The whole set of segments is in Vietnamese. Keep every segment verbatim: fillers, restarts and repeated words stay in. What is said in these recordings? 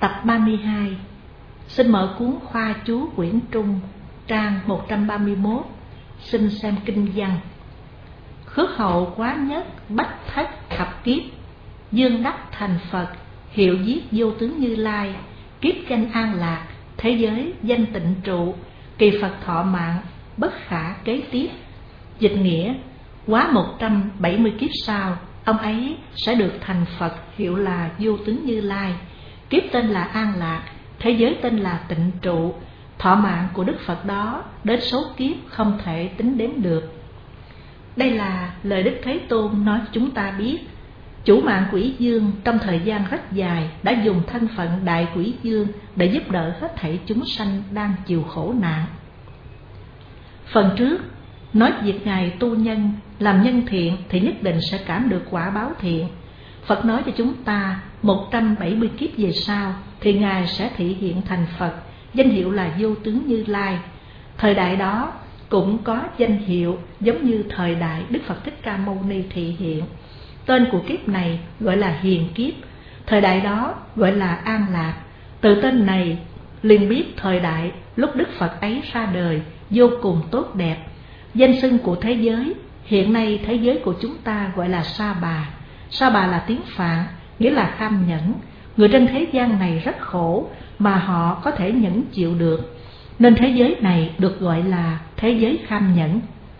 Tập ba mươi hai. Xin mở cuốn Khoa chú quyển Trung, trang một trăm ba mươi mốt. Xin xem kinh văn. Khước hậu quá nhất, bách thất thập kiếp, dương đắc thành Phật, hiệu giết vô tướng Như Lai, kiếp danh an lạc, thế giới danh tịnh trụ, kỳ Phật thọ mạng, bất khả kế tiếp. Dịch nghĩa: quá một trăm bảy mươi kiếp sau, ông ấy sẽ được thành Phật, hiệu là vô tướng Như Lai, kiếp tên là an lạc, thế giới tên là tịnh trụ. Thọ mạng của Đức Phật đó đến số kiếp không thể tính đếm được. Đây là lời Đức Thế Tôn nói cho chúng ta biết. Chủ mạng Quỷ Dương trong thời gian rất dài đã dùng thân phận Đại Quỷ Dương để giúp đỡ hết thảy chúng sanh đang chịu khổ nạn. Phần trước nói việc Ngài tu nhân, làm nhân thiện thì nhất định sẽ cảm được quả báo thiện. Phật nói cho chúng ta một trăm bảy mươi kiếp về sau thì Ngài sẽ thị hiện thành Phật, danh hiệu là vô tướng Như Lai. Thời đại đó cũng có danh hiệu giống như thời đại Đức Phật Thích Ca Mâu Ni thị hiện. Tên của kiếp này gọi là hiền kiếp, thời đại đó gọi là an lạc. Từ tên này liền biết thời đại lúc Đức Phật ấy ra đời vô cùng tốt đẹp. Danh xưng của thế giới, hiện nay thế giới của chúng ta gọi là Sa Bà. Sa Bà là tiếng Phạn, nghĩa là kham nhẫn. Người trên thế gian này rất khổ mà họ có thể nhẫn chịu được, nên thế giới này được gọi là thế giới kham nhẫn.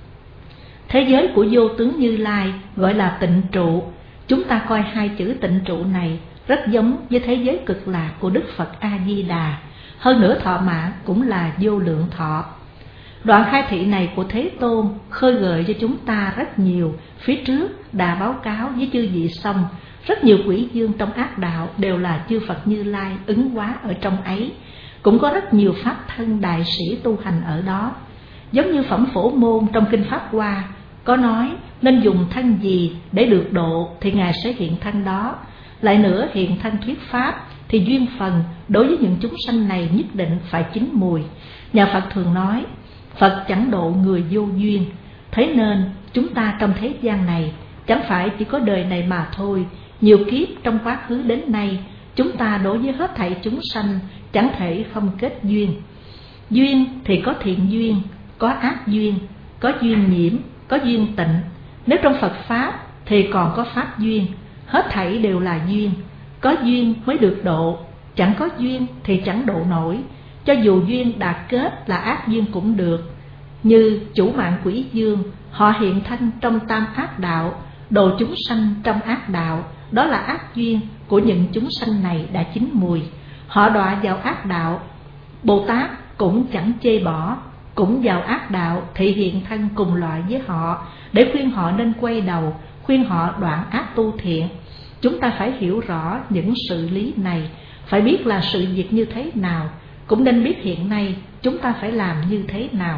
Thế giới của vô tướng Như Lai gọi là tịnh trụ. Chúng ta coi hai chữ tịnh trụ này rất giống với thế giới cực lạc của Đức Phật A Di Đà. Hơn nữa thọ mạng cũng là vô lượng thọ. Đoạn khai thị này của Thế Tôn khơi gợi cho chúng ta rất nhiều. Phía trước đã báo cáo với chư vị xong, rất nhiều quỷ dương trong ác đạo đều là chư Phật Như Lai ứng hóa ở trong ấy. Cũng có rất nhiều pháp thân đại sĩ tu hành ở đó. Giống như phẩm Phổ Môn trong Kinh Pháp Hoa có nói nên dùng thân gì để được độ thì Ngài sẽ hiện thân đó. Lại nữa, hiện thân thuyết pháp thì duyên phần đối với những chúng sanh này nhất định phải chín mùi. Nhà Phật thường nói Phật chẳng độ người vô duyên. Thế nên chúng ta trong thế gian này chẳng phải chỉ có đời này mà thôi. Nhiều kiếp trong quá khứ đến nay, chúng ta đối với hết thảy chúng sanh chẳng thể không kết duyên. Duyên thì có thiện duyên, có ác duyên, có duyên nhiễm, có duyên tịnh. Nếu trong Phật Pháp thì còn có Pháp duyên. Hết thảy đều là duyên. Có duyên mới được độ, chẳng có duyên thì chẳng độ nổi. Cho dù duyên đạt kết là ác duyên cũng được. Như chủ mạng Quỷ Dương, họ hiện thân trong tam ác đạo, độ chúng sanh trong ác đạo. Đó là ác duyên của những chúng sanh này đã chín mùi. Họ đọa vào ác đạo, Bồ Tát cũng chẳng chê bỏ, cũng vào ác đạo thị hiện thân cùng loại với họ để khuyên họ nên quay đầu, khuyên họ đoạn ác tu thiện. Chúng ta phải hiểu rõ những sự lý này, phải biết là sự việc như thế nào, cũng nên biết hiện nay chúng ta phải làm như thế nào.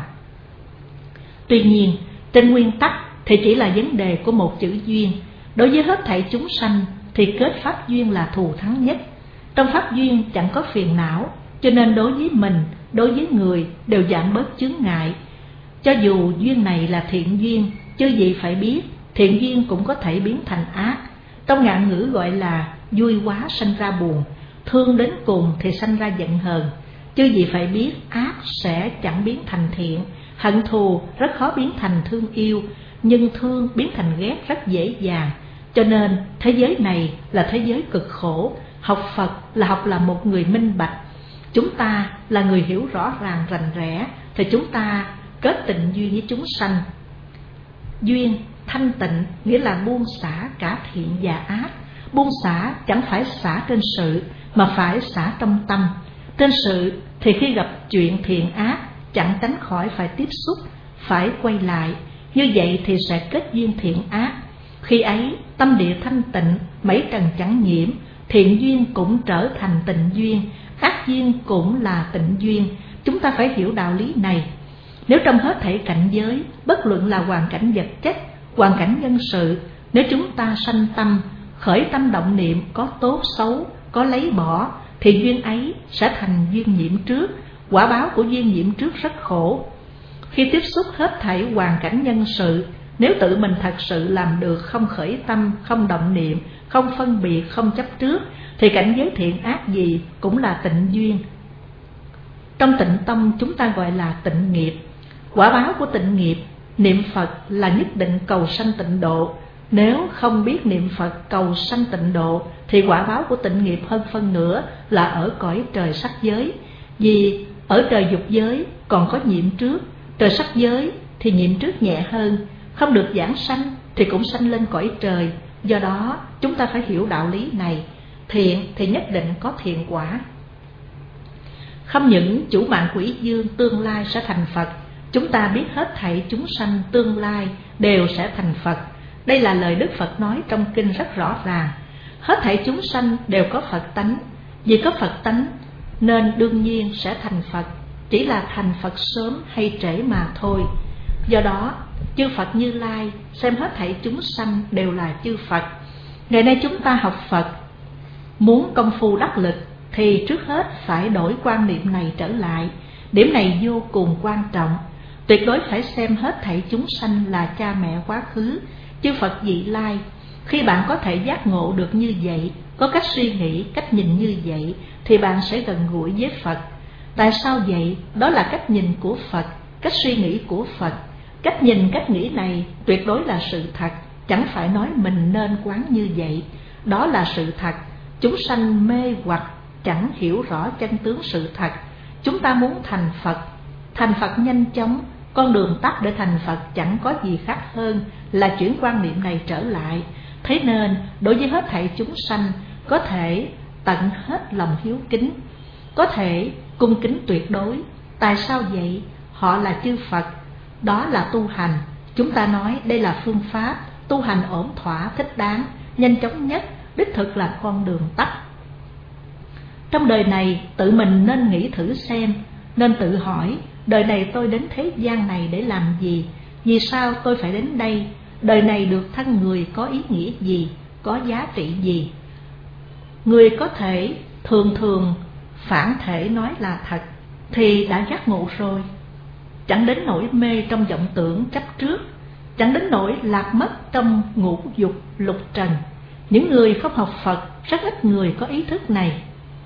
Tuy nhiên, trên nguyên tắc thì chỉ là vấn đề của một chữ duyên. Đối với hết thảy chúng sanh thì kết pháp duyên là thù thắng nhất. Trong pháp duyên chẳng có phiền não, cho nên đối với mình, đối với người đều giảm bớt chướng ngại. Cho dù duyên này là thiện duyên, chư vị phải biết thiện duyên cũng có thể biến thành ác. Trong ngạn ngữ gọi là vui quá sanh ra buồn, thương đến cùng thì sanh ra giận hờn. Chư vị phải biết ác sẽ chẳng biến thành thiện, hận thù rất khó biến thành thương yêu, nhưng thương biến thành ghét rất dễ dàng. Cho nên thế giới này là thế giới cực khổ. Học Phật là học là một người minh bạch. Chúng ta là người hiểu rõ ràng rành rẽ thì chúng ta kết tịnh duyên với chúng sanh. Duyên thanh tịnh nghĩa là buông xả cả thiện và ác. Buông xả chẳng phải xả trên sự mà phải xả trong tâm. Trên sự thì khi gặp chuyện thiện ác chẳng tránh khỏi phải tiếp xúc, phải quay lại. Như vậy thì sẽ kết duyên thiện ác. Khi ấy tâm địa thanh tịnh, mấy trần chẳng nhiễm, thiện duyên cũng trở thành tịnh duyên, ác duyên cũng là tịnh duyên. Chúng ta phải hiểu đạo lý này. Nếu trong hết thảy cảnh giới, bất luận là hoàn cảnh vật chất, hoàn cảnh nhân sự, nếu chúng ta sanh tâm, khởi tâm động niệm có tốt xấu, có lấy bỏ, thì duyên ấy sẽ thành duyên nhiễm trước. Quả báo của duyên nhiễm trước rất khổ. Khi tiếp xúc hết thảy hoàn cảnh nhân sự, Nếu tự mình thật sự làm được không khởi tâm, không động niệm, không phân biệt, không chấp trước, thì cảnh giới thiện ác gì cũng là tịnh duyên. Trong tịnh tông chúng ta gọi là tịnh nghiệp. Quả báo của tịnh nghiệp, niệm Phật là nhất định cầu sanh tịnh độ. Nếu không biết niệm Phật cầu sanh tịnh độ, thì quả báo của tịnh nghiệp hơn phân nửa là ở cõi trời sắc giới. Vì ở trời dục giới còn có nhiễm trước, trời sắc giới thì nhiễm trước nhẹ hơn, không được giảng sanh thì cũng sanh lên cõi trời. Do đó chúng ta phải hiểu đạo lý này. Thiện thì nhất định có thiện quả. Không những chủ mạng quỷ dương tương lai sẽ thành Phật, chúng ta biết hết thảy chúng sanh tương lai đều sẽ thành Phật. Đây là lời Đức Phật nói trong kinh rất rõ ràng. Hết thảy chúng sanh đều có Phật tánh. Vì có Phật tánh nên đương nhiên sẽ thành Phật, chỉ là thành Phật sớm hay trễ mà thôi. Do đó chư Phật Như Lai xem hết thảy chúng sanh đều là chư Phật. Ngày nay chúng ta học Phật, muốn công phu đắc lực thì trước hết phải đổi quan niệm này trở lại. Điểm này vô cùng quan trọng. Tuyệt đối phải xem hết thảy chúng sanh là cha mẹ quá khứ, chư Phật vị lai. Khi bạn có thể giác ngộ được như vậy, có cách suy nghĩ, cách nhìn như vậy, thì bạn sẽ gần gũi với Phật. Tại sao vậy? Đó là cách nhìn của Phật, cách suy nghĩ của Phật. Cách nhìn, cách nghĩ này tuyệt đối là sự thật, chẳng phải nói mình nên quán như vậy. Đó là sự thật. Chúng sanh mê hoặc, chẳng hiểu rõ chân tướng sự thật. Chúng ta muốn thành Phật, thành Phật nhanh chóng, con đường tắt để thành Phật chẳng có gì khác hơn là chuyển quan niệm này trở lại. Thế nên đối với hết thảy chúng sanh có thể tận hết lòng hiếu kính, có thể cung kính tuyệt đối. Tại sao vậy? Họ là chư Phật, đó là tu hành. Chúng ta nói đây là phương pháp tu hành ổn thỏa, thích đáng, nhanh chóng nhất, đích thực là con đường tắt. Trong đời này tự mình nên nghĩ thử xem, nên tự hỏi đời này tôi đến thế gian này để làm gì? Vì sao tôi phải đến đây? Đời này được thân người có ý nghĩa gì? Có giá trị gì? Người có thể thường thường phản thể nói là thật thì đã giác ngộ rồi, chẳng đến nỗi mê trong vọng tưởng chấp trước, chẳng đến nỗi lạc mất trong ngũ dục lục trần. Những người không học Phật, rất ít người có ý thức này.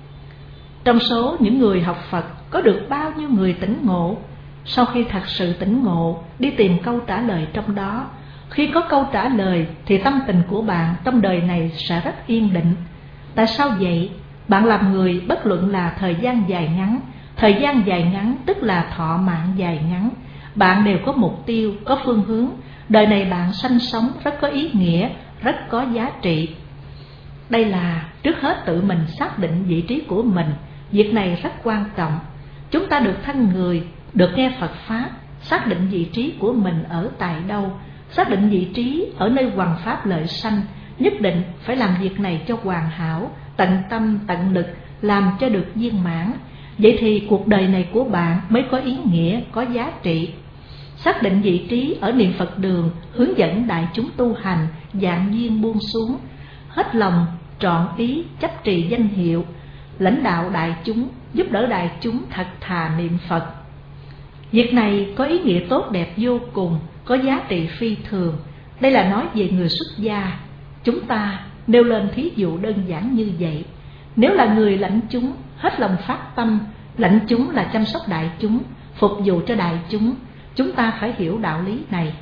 Trong số những người học Phật, có được bao nhiêu người tỉnh ngộ? Sau khi thật sự tỉnh ngộ, đi tìm câu trả lời trong đó. Khi có câu trả lời thì tâm tình của bạn trong đời này sẽ rất yên định. Tại sao vậy? Bạn làm người bất luận là thời gian dài ngắn, thời gian dài ngắn tức là thọ mạng dài ngắn, bạn đều có mục tiêu, có phương hướng. Đời này bạn sanh sống rất có ý nghĩa, rất có giá trị. Đây là trước hết tự mình xác định vị trí của mình. Việc này rất quan trọng. Chúng ta được thân người, được nghe Phật Pháp, xác định vị trí của mình ở tại đâu, xác định vị trí ở nơi hoằng pháp lợi sanh. Nhất định phải làm việc này cho hoàn hảo, tận tâm tận lực, làm cho được viên mãn. Vậy thì cuộc đời này của bạn mới có ý nghĩa, có giá trị. Xác định vị trí ở niệm Phật đường, hướng dẫn đại chúng tu hành, dạng duyên buông xuống, hết lòng trọn ý chấp trì danh hiệu, lãnh đạo đại chúng, giúp đỡ đại chúng thật thà niệm Phật. Việc này có ý nghĩa tốt đẹp vô cùng, có giá trị phi thường. Đây là nói về người xuất gia. Chúng ta nêu lên thí dụ đơn giản như vậy. Nếu là người lãnh chúng, hết lòng phát tâm, lãnh chúng là chăm sóc đại chúng, phục vụ cho đại chúng, chúng ta phải hiểu đạo lý này.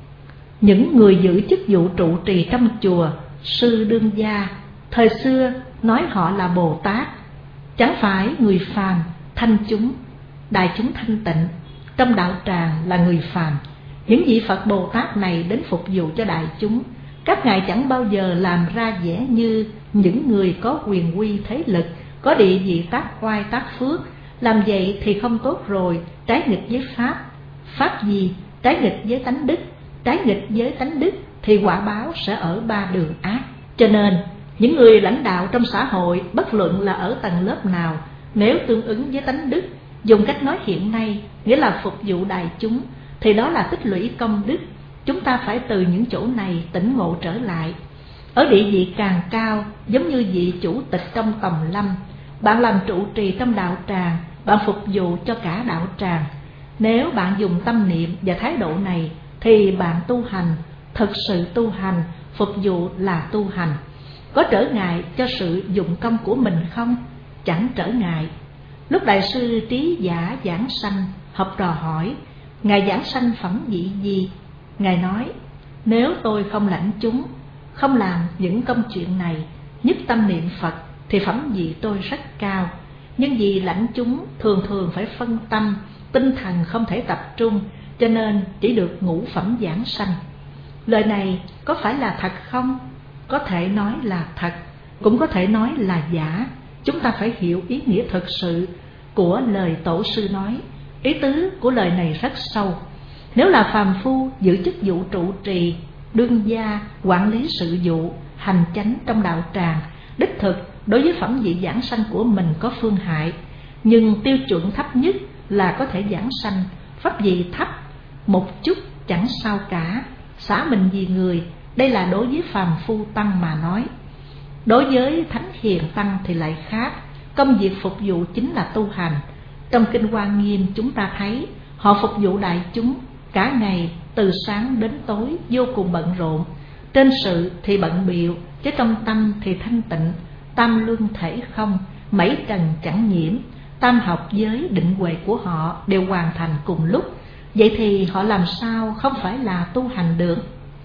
Những người giữ chức vụ trụ trì trong chùa, sư đương gia, thời xưa nói họ là Bồ Tát, chẳng phải người phàm, thanh chúng, đại chúng thanh tịnh. Trong đạo tràng là người phàm. Những vị Phật Bồ Tát này đến phục vụ cho đại chúng, các ngài chẳng bao giờ làm ra vẻ như những người có quyền quy thế lực, có địa vị tác oai tác phước. Làm vậy thì không tốt rồi, trái nghịch với Pháp. Pháp gì? Trái nghịch với tánh đức. Trái nghịch với tánh đức thì quả báo sẽ ở ba đường ác. Cho nên những người lãnh đạo trong xã hội, bất luận là ở tầng lớp nào, nếu tương ứng với tánh đức, dùng cách nói hiện nay nghĩa là phục vụ đại chúng, thì đó là tích lũy công đức. Chúng ta phải từ những chỗ này tỉnh ngộ trở lại. Ở địa vị càng cao, giống như vị chủ tịch trong tòng lâm, bạn làm trụ trì trong đạo tràng, bạn phục vụ cho cả đạo tràng. Nếu bạn dùng tâm niệm và thái độ này thì bạn tu hành, thực sự tu hành, phục vụ là tu hành. Có trở ngại cho sự dụng công của mình không? Chẳng trở ngại. Lúc Đại sư Trí Giả giảng sanh, học trò hỏi: Ngài giảng sanh phẩm vị gì? Ngài nói: nếu tôi không lãnh chúng, không làm những công chuyện này, nhất tâm niệm Phật, thì phẩm vị tôi rất cao. Nhưng vì lãnh chúng thường thường phải phân tâm, tinh thần không thể tập trung, cho nên chỉ được ngũ phẩm giảng sanh. Lời này có phải là thật không? Có thể nói là thật, cũng có thể nói là giả. Chúng ta phải hiểu ý nghĩa thực sự của lời tổ sư nói. Ý tứ của lời này rất sâu. Nếu là phàm phu giữ chức vụ trụ trì, đương gia, quản lý sự vụ, hành chánh trong đạo tràng, đích thực đối với phẩm vị giảng sanh của mình có phương hại. Nhưng tiêu chuẩn thấp nhất là có thể giảng sanh. Pháp vị thấp một chút chẳng sao cả, xả mình vì người. Đây là đối với phàm phu tăng mà nói. Đối với thánh hiền tăng thì lại khác. Công việc phục vụ chính là tu hành. Trong Kinh Hoa Nghiêm chúng ta thấy họ phục vụ đại chúng cả ngày, từ sáng đến tối, vô cùng bận rộn. Trên sự thì bận bịu, chứ trong tâm thì thanh tịnh. Tam luân thể không, mấy trần chẳng nhiễm. Tam học giới định huệ của họ đều hoàn thành cùng lúc. Vậy thì họ làm sao không phải là tu hành được?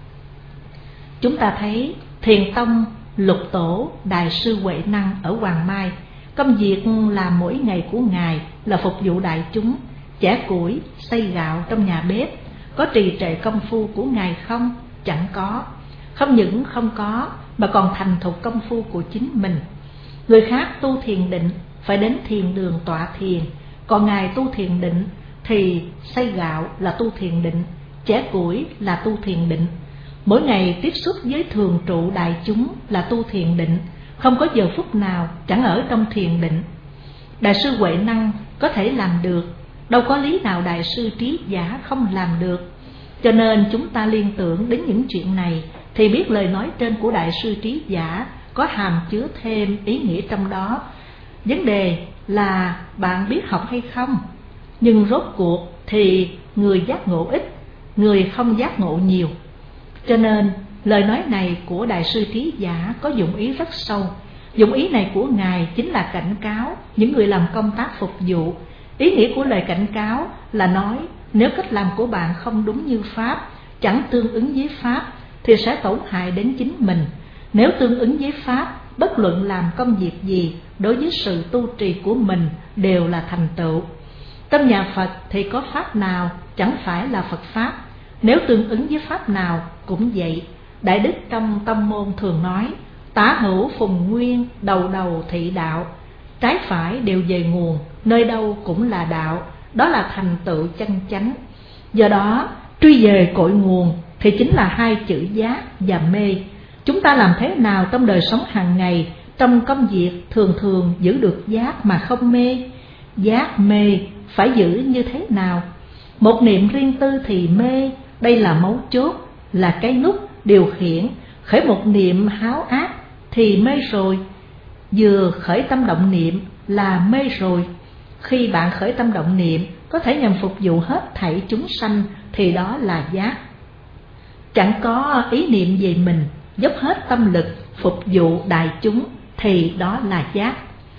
Chúng ta thấy Thiền Tông Lục Tổ Đại sư Huệ Năng ở Hoàng Mai, công việc làm mỗi ngày của Ngài là phục vụ đại chúng, chẻ củi, xay gạo trong nhà bếp. Có trì trệ công phu của Ngài không? Chẳng có. Không những không có, mà còn thành thục công phu của chính mình. Người khác tu thiền định phải đến thiền đường tọa thiền, còn Ngài tu thiền định thì xay gạo là tu thiền định, chẻ củi là tu thiền định. Mỗi ngày tiếp xúc với thường trụ đại chúng là tu thiền định, không có giờ phút nào chẳng ở trong thiền định. Đại sư Huệ Năng có thể làm được, đâu có lý nào Đại sư Trí Giả không làm được. Cho nên chúng ta liên tưởng đến những chuyện này thì biết lời nói trên của Đại sư Trí Giả có hàm chứa thêm ý nghĩa trong đó. Vấn đề là bạn biết học hay không. Nhưng rốt cuộc thì người giác ngộ ít, người không giác ngộ nhiều. Cho nên lời nói này của Đại sư Trí Giả có dụng ý rất sâu. Dụng ý này của Ngài chính là cảnh cáo những người làm công tác phục vụ. Ý nghĩa của lời cảnh cáo là nói nếu cách làm của bạn không đúng như Pháp, chẳng tương ứng với Pháp, thì sẽ tổn hại đến chính mình. Nếu tương ứng với Pháp, bất luận làm công việc gì, đối với sự tu trì của mình đều là thành tựu. Trong nhà Phật thì có Pháp nào chẳng phải là Phật Pháp, nếu tương ứng với Pháp nào cũng vậy. Đại đức trong tông môn thường nói: tả hữu phùng nguyên, đầu đầu thị đạo. Trái phải đều về nguồn, nơi đâu cũng là đạo. Đó là thành tựu chân chánh. Do đó truy về cội nguồn thì chính là hai chữ giác và mê. Chúng ta làm thế nào trong đời sống hàng ngày, trong công việc thường thường giữ được giác mà không mê? Giác mê phải giữ như thế nào? Một niệm riêng tư thì mê, đây là mấu chốt, là cái nút điều khiển. Khởi một niệm háo ác thì mê rồi. Vừa khởi tâm động niệm là mê rồi. Khi bạn khởi tâm động niệm có thể nhằm phục vụ hết thảy chúng sanh thì đó là giác. Chẳng có ý niệm về mình, dốc hết tâm lực phục vụ đại chúng thì đó là giác.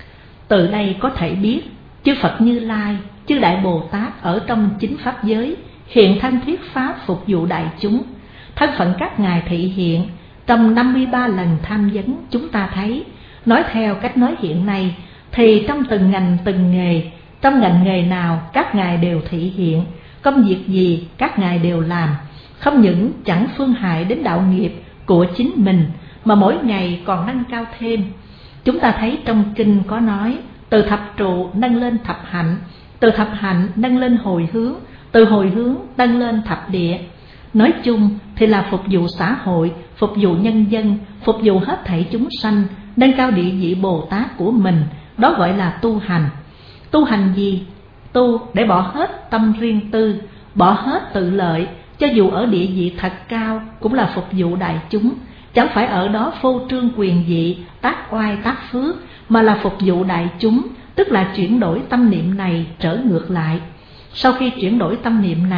Từ đây có thể biết chư Phật Như Lai, chư Đại Bồ Tát ở trong chính pháp giới hiện thân thuyết pháp phục vụ đại chúng. Thân phận các ngài thị hiện trong năm mươi ba lần tham vấn. Chúng ta thấy, nói theo cách nói hiện nay thì trong từng ngành từng nghề, trong ngành nghề nào các ngài đều thị hiện, công việc gì các ngài đều làm. Không những chẳng phương hại đến đạo nghiệp của chính mình, mà mỗi ngày còn nâng cao thêm. Chúng ta thấy trong kinh có nói, từ thập trụ nâng lên thập hạnh, từ thập hạnh nâng lên hồi hướng, từ hồi hướng nâng lên thập địa. Nói chung thì là phục vụ xã hội, phục vụ nhân dân, phục vụ hết thảy chúng sanh, nâng cao địa vị Bồ Tát của mình. Đó gọi là tu hành. Tu hành gì? Tu để bỏ hết tâm riêng tư, bỏ hết tự lợi. Cho dù ở địa vị thật cao cũng là phục vụ đại chúng. Chẳng phải ở đó phô trương quyền vị, tác oai tác phước, mà là phục vụ đại chúng, tức là chuyển đổi tâm niệm này trở ngược lại. Sau khi chuyển đổi tâm niệm này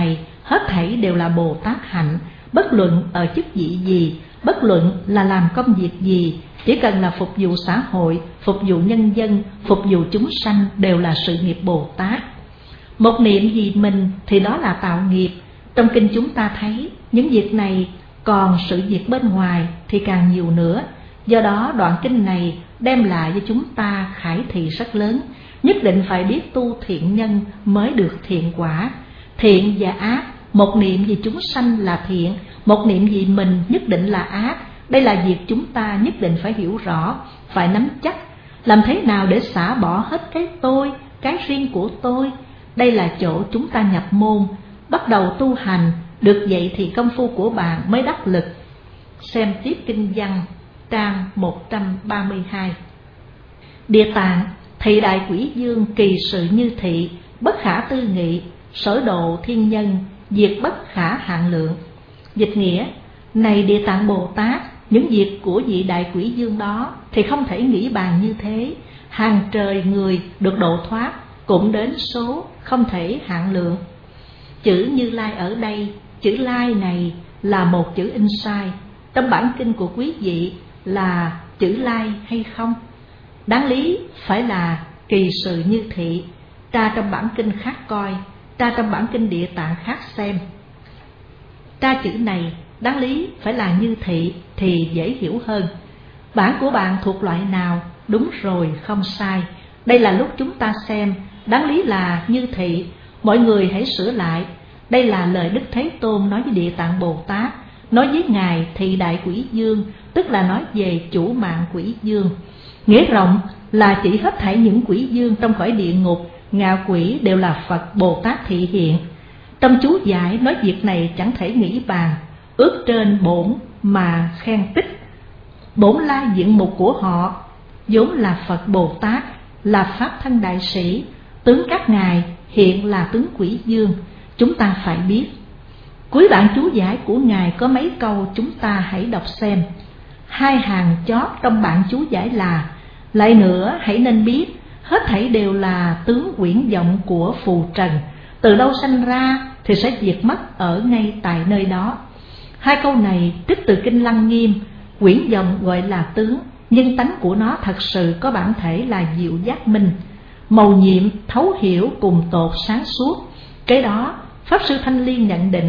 hết thảy đều là Bồ Tát hạnh, bất luận ở chức vị gì, bất luận là làm công việc gì, chỉ cần là phục vụ xã hội, phục vụ nhân dân, phục vụ chúng sanh đều là sự nghiệp Bồ Tát. Một niệm vì mình thì đó là tạo nghiệp. Trong kinh chúng ta thấy những việc này, còn sự việc bên ngoài thì càng nhiều nữa. Do đó đoạn kinh này đem lại cho chúng ta khải thị rất lớn. Nhất định phải biết tu thiện nhân mới được thiện quả. Thiện và ác, một niệm vì chúng sanh là thiện, một niệm vì mình nhất định là ác. Đây là việc chúng ta nhất định phải hiểu rõ, phải nắm chắc. Làm thế nào để xả bỏ hết cái tôi, cái riêng của tôi? Đây là chỗ chúng ta nhập môn, bắt đầu tu hành. Được vậy thì công phu của bạn mới đắc lực. Xem tiếp kinh văn trang một trăm ba mươi hai. Địa Tạng thị đại quỷ dương kỳ sự như thị, bất khả tư nghị, sở độ thiên nhân, diệt bất khả hạn lượng. Dịch nghĩa: này Địa Tạng Bồ Tát, những việc của vị đại quỷ dương đó thì không thể nghĩ bàn như thế. Hàng trời người được độ thoát cũng đến số không thể hạn lượng. Chữ Như Lai ở đây, chữ Lai này là một chữ in sai. Trong bản kinh của quý vị là chữ Lai hay không? Đáng lý phải là kỳ sự như thị. Tra trong bản kinh khác coi, tra trong bản kinh Địa Tạng khác xem. Tra chữ này đáng lý phải là như thị thì dễ hiểu hơn. Bản của bạn thuộc loại nào? Đúng rồi, không sai. Đây là lúc chúng ta xem, đáng lý là như thị. Mọi người hãy sửa lại. Đây là lời Đức Thế Tôn nói với Địa Tạng Bồ Tát, nói với Ngài thị đại quỷ dương, tức là nói về chủ mạng quỷ dương. Nghĩa rộng là chỉ hết thảy những quỷ dương trong cõi địa ngục, ngạ quỷ đều là Phật Bồ Tát thị hiện. Trong chú giải nói việc này chẳng thể nghĩ bàn, ước trên bổn mà khen tích. Bổn la diện mục của họ vốn là Phật Bồ Tát, là Pháp thân đại sĩ, tướng các ngài hiện là tướng quỷ dương. Chúng ta phải biết. Cuối bản chú giải của ngài có mấy câu chúng ta hãy đọc xem. Hai hàng chót trong bản chú giải là: lại nữa hãy nên biết, hết thảy đều là tướng quyển vọng của phù trần, từ đâu sanh ra thì sẽ diệt mất ở ngay tại nơi đó. Hai câu này trích từ kinh Lăng Nghiêm. Quyển vọng gọi là tướng, nhưng tánh của nó thật sự có bản thể là diệu giác minh, mầu nhiệm, thấu hiểu, cùng tột, sáng suốt. Cái đó Pháp Sư Thanh Liên nhận định,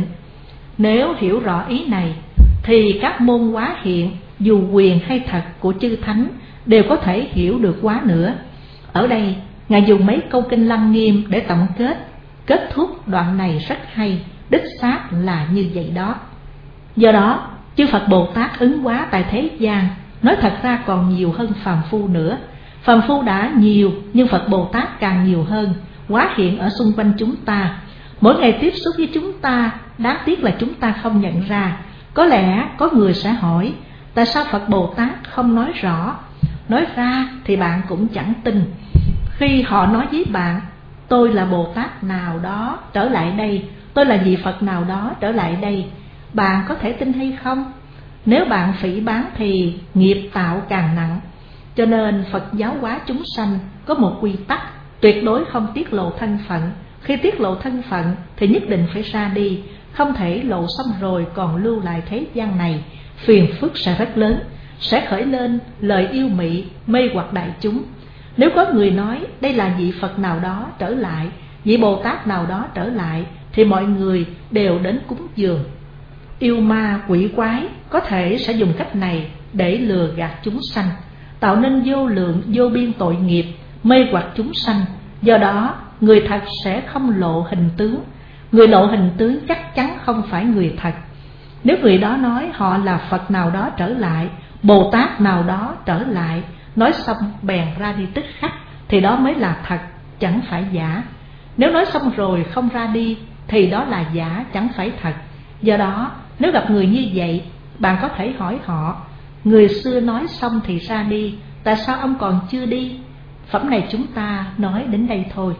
nếu hiểu rõ ý này thì các môn hóa hiện, dù quyền hay thật của chư thánh đều có thể hiểu được quá nữa. Ở đây ngài dùng mấy câu kinh Lăng Nghiêm để tổng kết, kết thúc đoạn này rất hay, đích xác là như vậy đó. Do đó chư Phật Bồ Tát ứng hóa tại thế gian, nói thật ra còn nhiều hơn phàm phu nữa. Phàm phu đã nhiều, nhưng Phật Bồ Tát càng nhiều hơn, hóa hiện ở xung quanh chúng ta, mỗi ngày tiếp xúc với chúng ta. Đáng tiếc là chúng ta không nhận ra. Có lẽ có người sẽ hỏi, tại sao Phật Bồ Tát không nói rõ? Nói ra thì bạn cũng chẳng tin. Khi họ nói với bạn, tôi là Bồ Tát nào đó trở lại đây, tôi là vị Phật nào đó trở lại đây, bạn có thể tin hay không? Nếu bạn phỉ báng thì nghiệp tạo càng nặng. Cho nên Phật giáo hóa chúng sanh có một quy tắc, tuyệt đối không tiết lộ thân phận. Khi tiết lộ thân phận thì nhất định phải ra đi, không thể lộ xong rồi còn lưu lại thế gian này, phiền phức sẽ rất lớn, sẽ khởi lên lời yêu mị mê hoặc đại chúng. Nếu có người nói đây là vị Phật nào đó trở lại, vị Bồ Tát nào đó trở lại, thì mọi người đều đến cúng dường. Yêu ma quỷ quái có thể sẽ dùng cách này để lừa gạt chúng sanh, tạo nên vô lượng vô biên tội nghiệp, mê hoặc chúng sanh. Do đó người thật sẽ không lộ hình tướng. Người lộ hình tướng chắc chắn không phải người thật. Nếu người đó nói họ là Phật nào đó trở lại, Bồ Tát nào đó trở lại, nói xong bèn ra đi tức khắc, thì đó mới là thật, chẳng phải giả. Nếu nói xong rồi không ra đi thì đó là giả, chẳng phải thật. Do đó nếu gặp người như vậy, bạn có thể hỏi họ, người xưa nói xong thì ra đi, tại sao ông còn chưa đi? Phẩm này chúng ta nói đến đây thôi.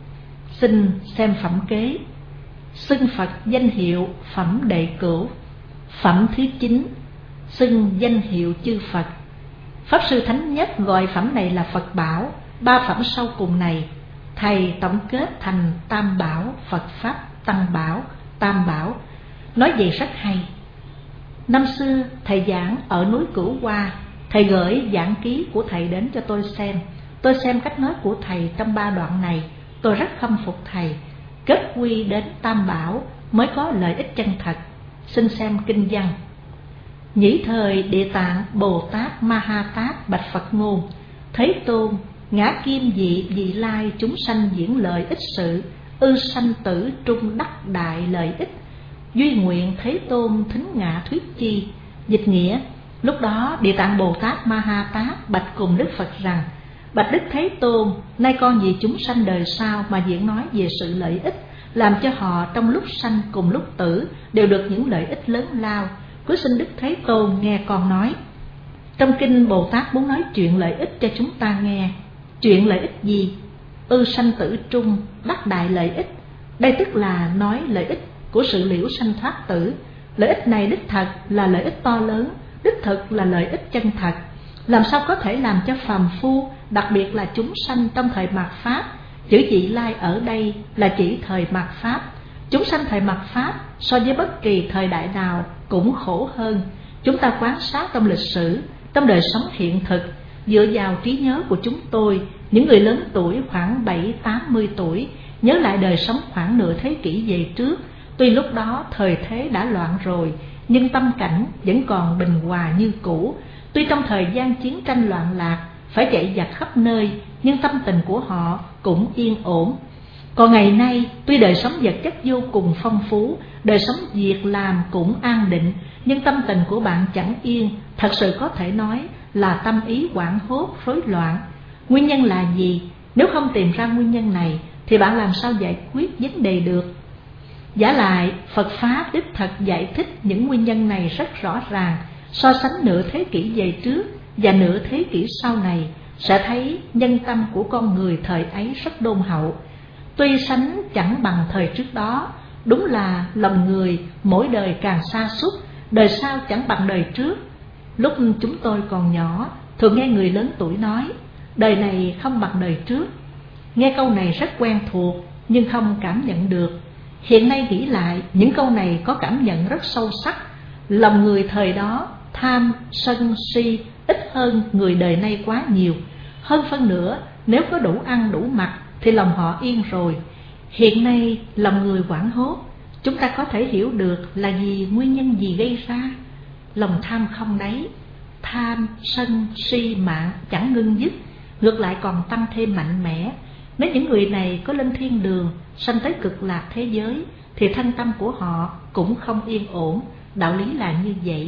Xin xem phẩm kế. Xưng Phật danh hiệu phẩm đệ cửu. Phẩm thứ chín, xưng danh hiệu chư Phật. Pháp Sư Thánh Nhất gọi phẩm này là Phật Bảo. Ba phẩm sau cùng này thầy tổng kết thành Tam Bảo, Phật Pháp, Tăng Bảo, tam bảo. Nói vậy rất hay. Năm xưa thầy giảng ở núi Cửu Hoa, thầy gửi giảng ký của thầy đến cho tôi xem. Tôi xem cách nói của thầy trong ba đoạn này, tôi rất khâm phục thầy. Kết quy đến tam bảo mới có lợi ích chân thật. Xin xem kinh văn. Nhĩ thời Địa Tạng Bồ Tát Ma Ha Tát bạch Phật ngôn: Thế Tôn, ngã kim dị vị lai chúng sanh diễn lợi ích sự, ư sanh tử trung đắc đại lợi ích. Duy nguyện Thế Tôn thính ngã thuyết chi. Dịch nghĩa: lúc đó Địa Tạng Bồ Tát Ma Ha Tát bạch cùng Đức Phật rằng: Bạch Đức Thế Tôn, nay con vì chúng sanh đời sau mà diễn nói về sự lợi ích, làm cho họ trong lúc sanh cùng lúc tử đều được những lợi ích lớn lao. Cứ xin Đức Thế Tôn nghe con nói. Trong kinh Bồ Tát muốn nói chuyện lợi ích cho chúng ta nghe. Chuyện lợi ích gì? Ư sanh tử trung đắc đại lợi ích. Đây tức là nói lợi ích của sự liễu sanh thoát tử. Lợi ích này đích thật là lợi ích to lớn, đích thực là lợi ích chân thật. Làm sao có thể làm cho phàm phu, đặc biệt là chúng sanh trong thời mạt Pháp? Chữ vị lai ở đây là chỉ thời mạt Pháp. Chúng sanh thời mạt Pháp so với bất kỳ thời đại nào cũng khổ hơn. Chúng ta quan sát trong lịch sử, trong đời sống hiện thực, dựa vào trí nhớ của chúng tôi, những người lớn tuổi khoảng bảy tám mươi tuổi, nhớ lại đời sống khoảng nửa thế kỷ về trước. Tuy lúc đó thời thế đã loạn rồi, nhưng tâm cảnh vẫn còn bình hòa như cũ. Tuy trong thời gian chiến tranh loạn lạc, phải chạy giặc khắp nơi, nhưng tâm tình của họ cũng yên ổn. Còn ngày nay, tuy đời sống vật chất vô cùng phong phú, đời sống việc làm cũng an định, nhưng tâm tình của bạn chẳng yên, thật sự có thể nói là tâm ý hoảng hốt, rối loạn. Nguyên nhân là gì? Nếu không tìm ra nguyên nhân này, thì bạn làm sao giải quyết vấn đề được? Giả lại, Phật Pháp đích thật giải thích những nguyên nhân này rất rõ ràng. So sánh nửa thế kỷ về trước và nửa thế kỷ sau này, sẽ thấy nhân tâm của con người thời ấy rất đôn hậu. Tuy sánh chẳng bằng thời trước đó, đúng là lòng người mỗi đời càng sa sút, đời sau chẳng bằng đời trước. Lúc chúng tôi còn nhỏ, thường nghe người lớn tuổi nói, đời này không bằng đời trước. Nghe câu này rất quen thuộc, nhưng không cảm nhận được. Hiện nay nghĩ lại, những câu này có cảm nhận rất sâu sắc. Lòng người thời đó tham, sân, si ít hơn người đời nay quá nhiều. Hơn phân nữa, nếu có đủ ăn đủ mặc thì lòng họ yên rồi. Hiện nay lòng người hoảng hốt, chúng ta có thể hiểu được là vì nguyên nhân gì gây ra. Lòng tham không đáy, tham, sân, si, mạng chẳng ngưng dứt, ngược lại còn tăng thêm mạnh mẽ. Nếu những người này có lên thiên đường, sanh tới cực lạc thế giới, thì thân tâm của họ cũng không yên ổn. Đạo lý là như vậy.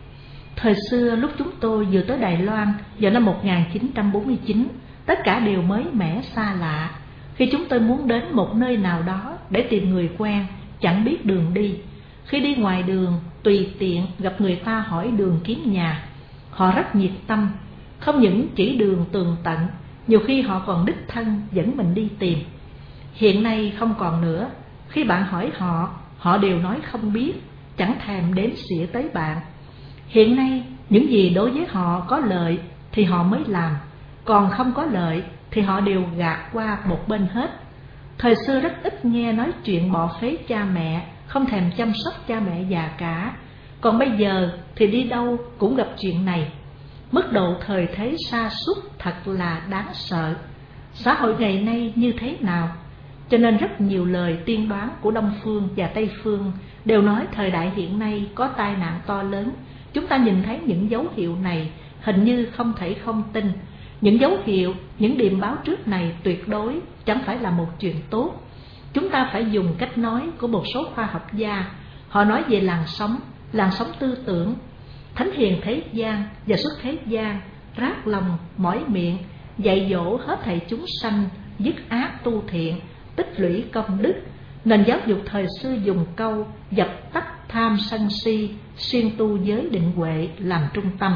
Thời xưa lúc chúng tôi vừa tới Đài Loan vào năm một nghìn chín trăm bốn mươi chín, tất cả đều mới mẻ xa lạ. Khi chúng tôi muốn đến một nơi nào đó để tìm người quen, chẳng biết đường đi. Khi đi ngoài đường, tùy tiện gặp người ta hỏi đường kiếm nhà, họ rất nhiệt tâm, không những chỉ đường tường tận, nhiều khi họ còn đích thân dẫn mình đi tìm. Hiện nay không còn nữa, khi bạn hỏi họ, họ đều nói không biết, chẳng thèm đếm xỉa tới bạn. Hiện nay, những gì đối với họ có lợi thì họ mới làm, còn không có lợi thì họ đều gạt qua một bên hết. Thời xưa rất ít nghe nói chuyện bỏ phế cha mẹ, không thèm chăm sóc cha mẹ già cả. Còn bây giờ thì đi đâu cũng gặp chuyện này. Mức độ thời thế sa sút thật là đáng sợ. Xã hội ngày nay như thế nào? Cho nên rất nhiều lời tiên đoán của Đông Phương và Tây Phương đều nói thời đại hiện nay có tai nạn to lớn. Chúng ta nhìn thấy những dấu hiệu này, hình như không thể không tin. Những dấu hiệu, những điềm báo trước này tuyệt đối chẳng phải là một chuyện tốt. Chúng ta phải dùng cách nói của một số khoa học gia. Họ nói về làn sóng, làn sóng tư tưởng. Thánh hiền thế gian và xuất thế gian, rát lòng, mỏi miệng, dạy dỗ hết thảy chúng sanh, dứt ác tu thiện, tích lũy công đức. Nền giáo dục thời xưa dùng câu dập tắt tham sân si, xuyên tu giới định huệ làm trung tâm.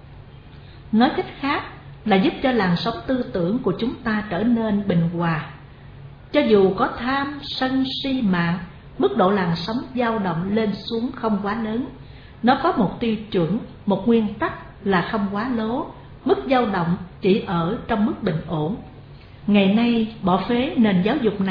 Nói cách khác là giúp cho làn sóng tư tưởng của chúng ta trở nên bình hòa. Cho dù có tham, sân, si, mạng, mức độ làn sóng dao động lên xuống không quá lớn. Nó có một tiêu chuẩn, một nguyên tắc là không quá lố, mức dao động chỉ ở trong mức bình ổn. Ngày nay bỏ phế nền giáo dục này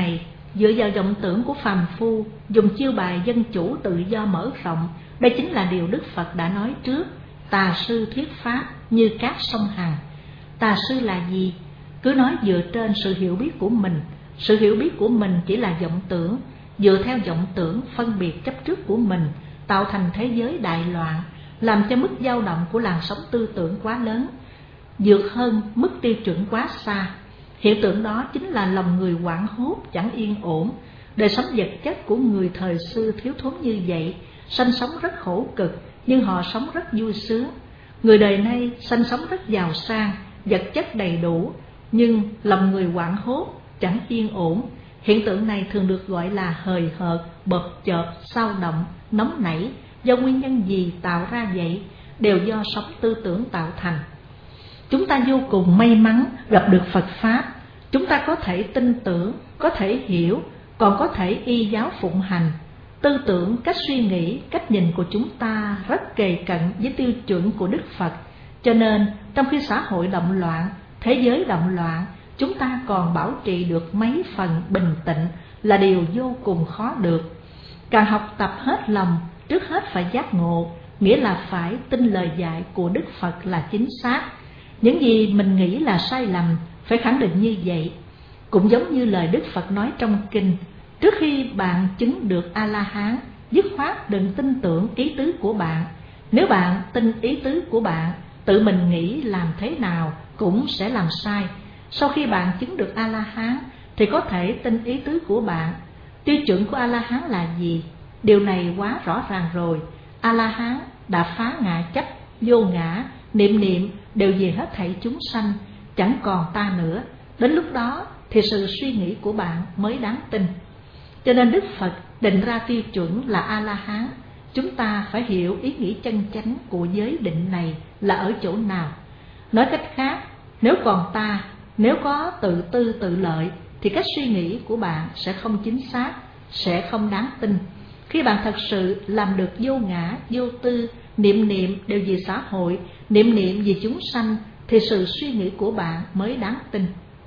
dựa vào vọng tưởng của phàm phu, dùng chiêu bài dân chủ tự do mở rộng. Đây chính là điều Đức Phật đã nói trước. Tà sư thuyết pháp như cát sông Hằng. Tà sư là gì? Cứ nói dựa trên sự hiểu biết của mình. Sự hiểu biết của mình chỉ là vọng tưởng, dựa theo vọng tưởng phân biệt chấp trước của mình, tạo thành thế giới đại loạn, làm cho mức dao động của làn sóng tư tưởng quá lớn, vượt hơn mức tiêu chuẩn quá xa. Hiện tượng đó chính là lòng người hoảng hốt, chẳng yên ổn. Đời sống vật chất của người thời xưa thiếu thốn như vậy, sanh sống rất khổ cực, nhưng họ sống rất vui sướng. Người đời nay sanh sống rất giàu sang, vật chất đầy đủ, nhưng lòng người hoảng hốt, chẳng yên ổn. Hiện tượng này thường được gọi là hời hợt, bợp chợp, xao động, nóng nảy. Do nguyên nhân gì tạo ra vậy? Đều do sống tư tưởng tạo thành. Chúng ta vô cùng may mắn gặp được Phật Pháp. Chúng ta có thể tin tưởng, có thể hiểu, còn có thể y giáo phụng hành. Tư tưởng, cách suy nghĩ, cách nhìn của chúng ta rất kề cận với tiêu chuẩn của Đức Phật. Cho nên trong khi xã hội động loạn, thế giới động loạn, chúng ta còn bảo trì được mấy phần bình tĩnh là điều vô cùng khó được. Càng học tập hết lòng, trước hết phải giác ngộ, nghĩa là phải tin lời dạy của Đức Phật là chính xác. Những gì mình nghĩ là sai lầm phải khẳng định như vậy. Cũng giống như lời Đức Phật nói trong kinh, trước khi bạn chứng được A-la-hán, dứt khoát đừng tin tưởng ý tứ của bạn. Nếu bạn tin ý tứ của bạn, tự mình nghĩ làm thế nào cũng sẽ làm sai. Sau khi bạn chứng được A-la-hán thì có thể tin ý tứ của bạn. Tiêu chuẩn của A-la-hán là gì? Điều này quá rõ ràng rồi. A-la-hán đã phá ngã chấp, vô ngã, niệm niệm đều về hết thảy chúng sanh, chẳng còn ta nữa. Đến lúc đó thì sự suy nghĩ của bạn mới đáng tin. Cho nên Đức Phật định ra tiêu chuẩn là A-la-hán. Chúng ta phải hiểu ý nghĩa chân chánh của giới định này là ở chỗ nào. Nói cách khác, nếu còn ta, nếu có tự tư tự lợi, thì cách suy nghĩ của bạn sẽ không chính xác, sẽ không đáng tin. Khi bạn thật sự làm được vô ngã, vô tư, niệm niệm đều vì xã hội, niệm niệm vì chúng sanh, thì sự suy nghĩ của bạn mới đáng tin.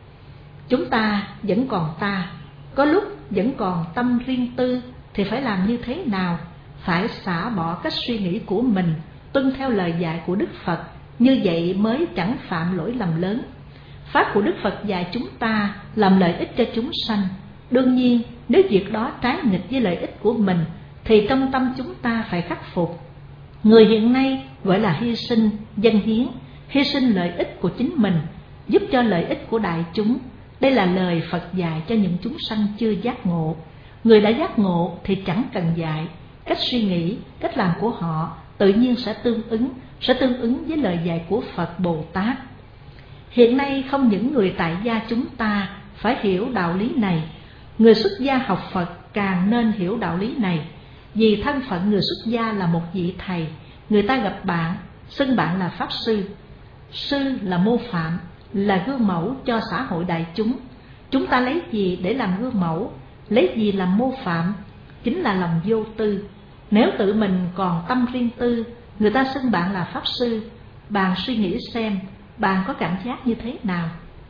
Chúng ta vẫn còn ta, có lúc vẫn còn tâm riêng tư, thì phải làm như thế nào? Phải xả bỏ cách suy nghĩ của mình, tuân theo lời dạy của Đức Phật, như vậy mới chẳng phạm lỗi lầm lớn. Pháp của Đức Phật dạy chúng ta làm lợi ích cho chúng sanh. Đương nhiên, nếu việc đó trái nghịch với lợi ích của mình, thì trong tâm chúng ta phải khắc phục. Người hiện nay gọi là hy sinh, dâng hiến, hy sinh lợi ích của chính mình, giúp cho lợi ích của đại chúng. Đây là lời Phật dạy cho những chúng sanh chưa giác ngộ. Người đã giác ngộ thì chẳng cần dạy. Cách suy nghĩ, cách làm của họ tự nhiên sẽ tương ứng, sẽ tương ứng với lời dạy của Phật Bồ Tát. Hiện nay không những người tại gia chúng ta phải hiểu đạo lý này, người xuất gia học Phật càng nên hiểu đạo lý này. Vì thân phận người xuất gia là một vị thầy, người ta gặp bạn, xưng bạn là Pháp Sư. Sư là mô phạm, là gương mẫu cho xã hội đại chúng. Chúng ta lấy gì để làm gương mẫu, lấy gì làm mô phạm? Chính là lòng vô tư. Nếu tự mình còn tâm riêng tư, người ta xưng bạn là Pháp Sư, bạn suy nghĩ xem, bạn có cảm giác như thế nào?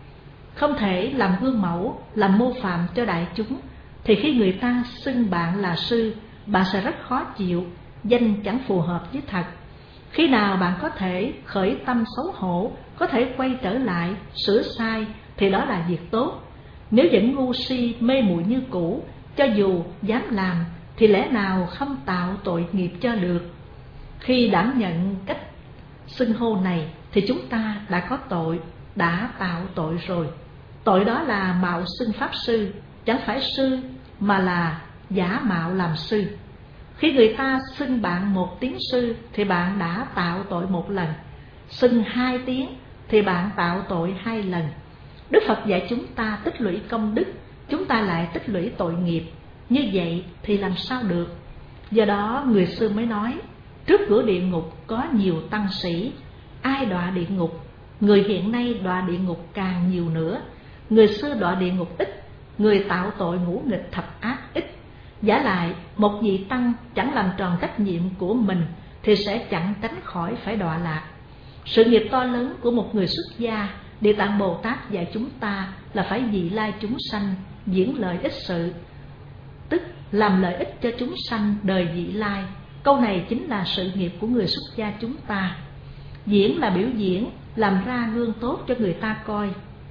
Không thể làm gương mẫu, làm mô phạm cho đại chúng, thì khi người ta xưng bạn là sư, bạn sẽ rất khó chịu, danh chẳng phù hợp với thật. Khi nào bạn có thể khởi tâm xấu hổ, có thể quay trở lại, sửa sai, thì đó là việc tốt. Nếu vẫn ngu si, mê muội như cũ, cho dù dám làm, thì lẽ nào không tạo tội nghiệp cho được. Khi đảm nhận cách xưng hô này, thì chúng ta đã có tội, đã tạo tội rồi. Tội đó là mạo xưng Pháp Sư, chẳng phải sư mà là giả mạo làm sư. Khi người ta xưng bạn một tiếng sư thì bạn đã tạo tội một lần, xưng hai tiếng thì bạn tạo tội hai lần. Đức Phật dạy chúng ta tích lũy công đức, chúng ta lại tích lũy tội nghiệp. Như vậy thì làm sao được? Do đó người xưa mới nói, trước cửa địa ngục có nhiều tăng sĩ. Ai đọa địa ngục? Người hiện nay đọa địa ngục càng nhiều nữa. Người xưa đọa địa ngục ít, người tạo tội ngũ nghịch thập ác ít. Giả lại một vị tăng chẳng làm tròn trách nhiệm của mình thì sẽ chẳng tránh khỏi phải đọa lạc. Sự nghiệp to lớn của một người xuất gia, Địa Tạng Bồ Tát dạy chúng ta là phải vị lai chúng sanh, diễn lợi ích sự, tức làm lợi ích cho chúng sanh đời vị lai. Câu này chính là sự nghiệp của người xuất gia chúng ta. Diễn là biểu diễn, làm ra gương tốt cho người ta coi.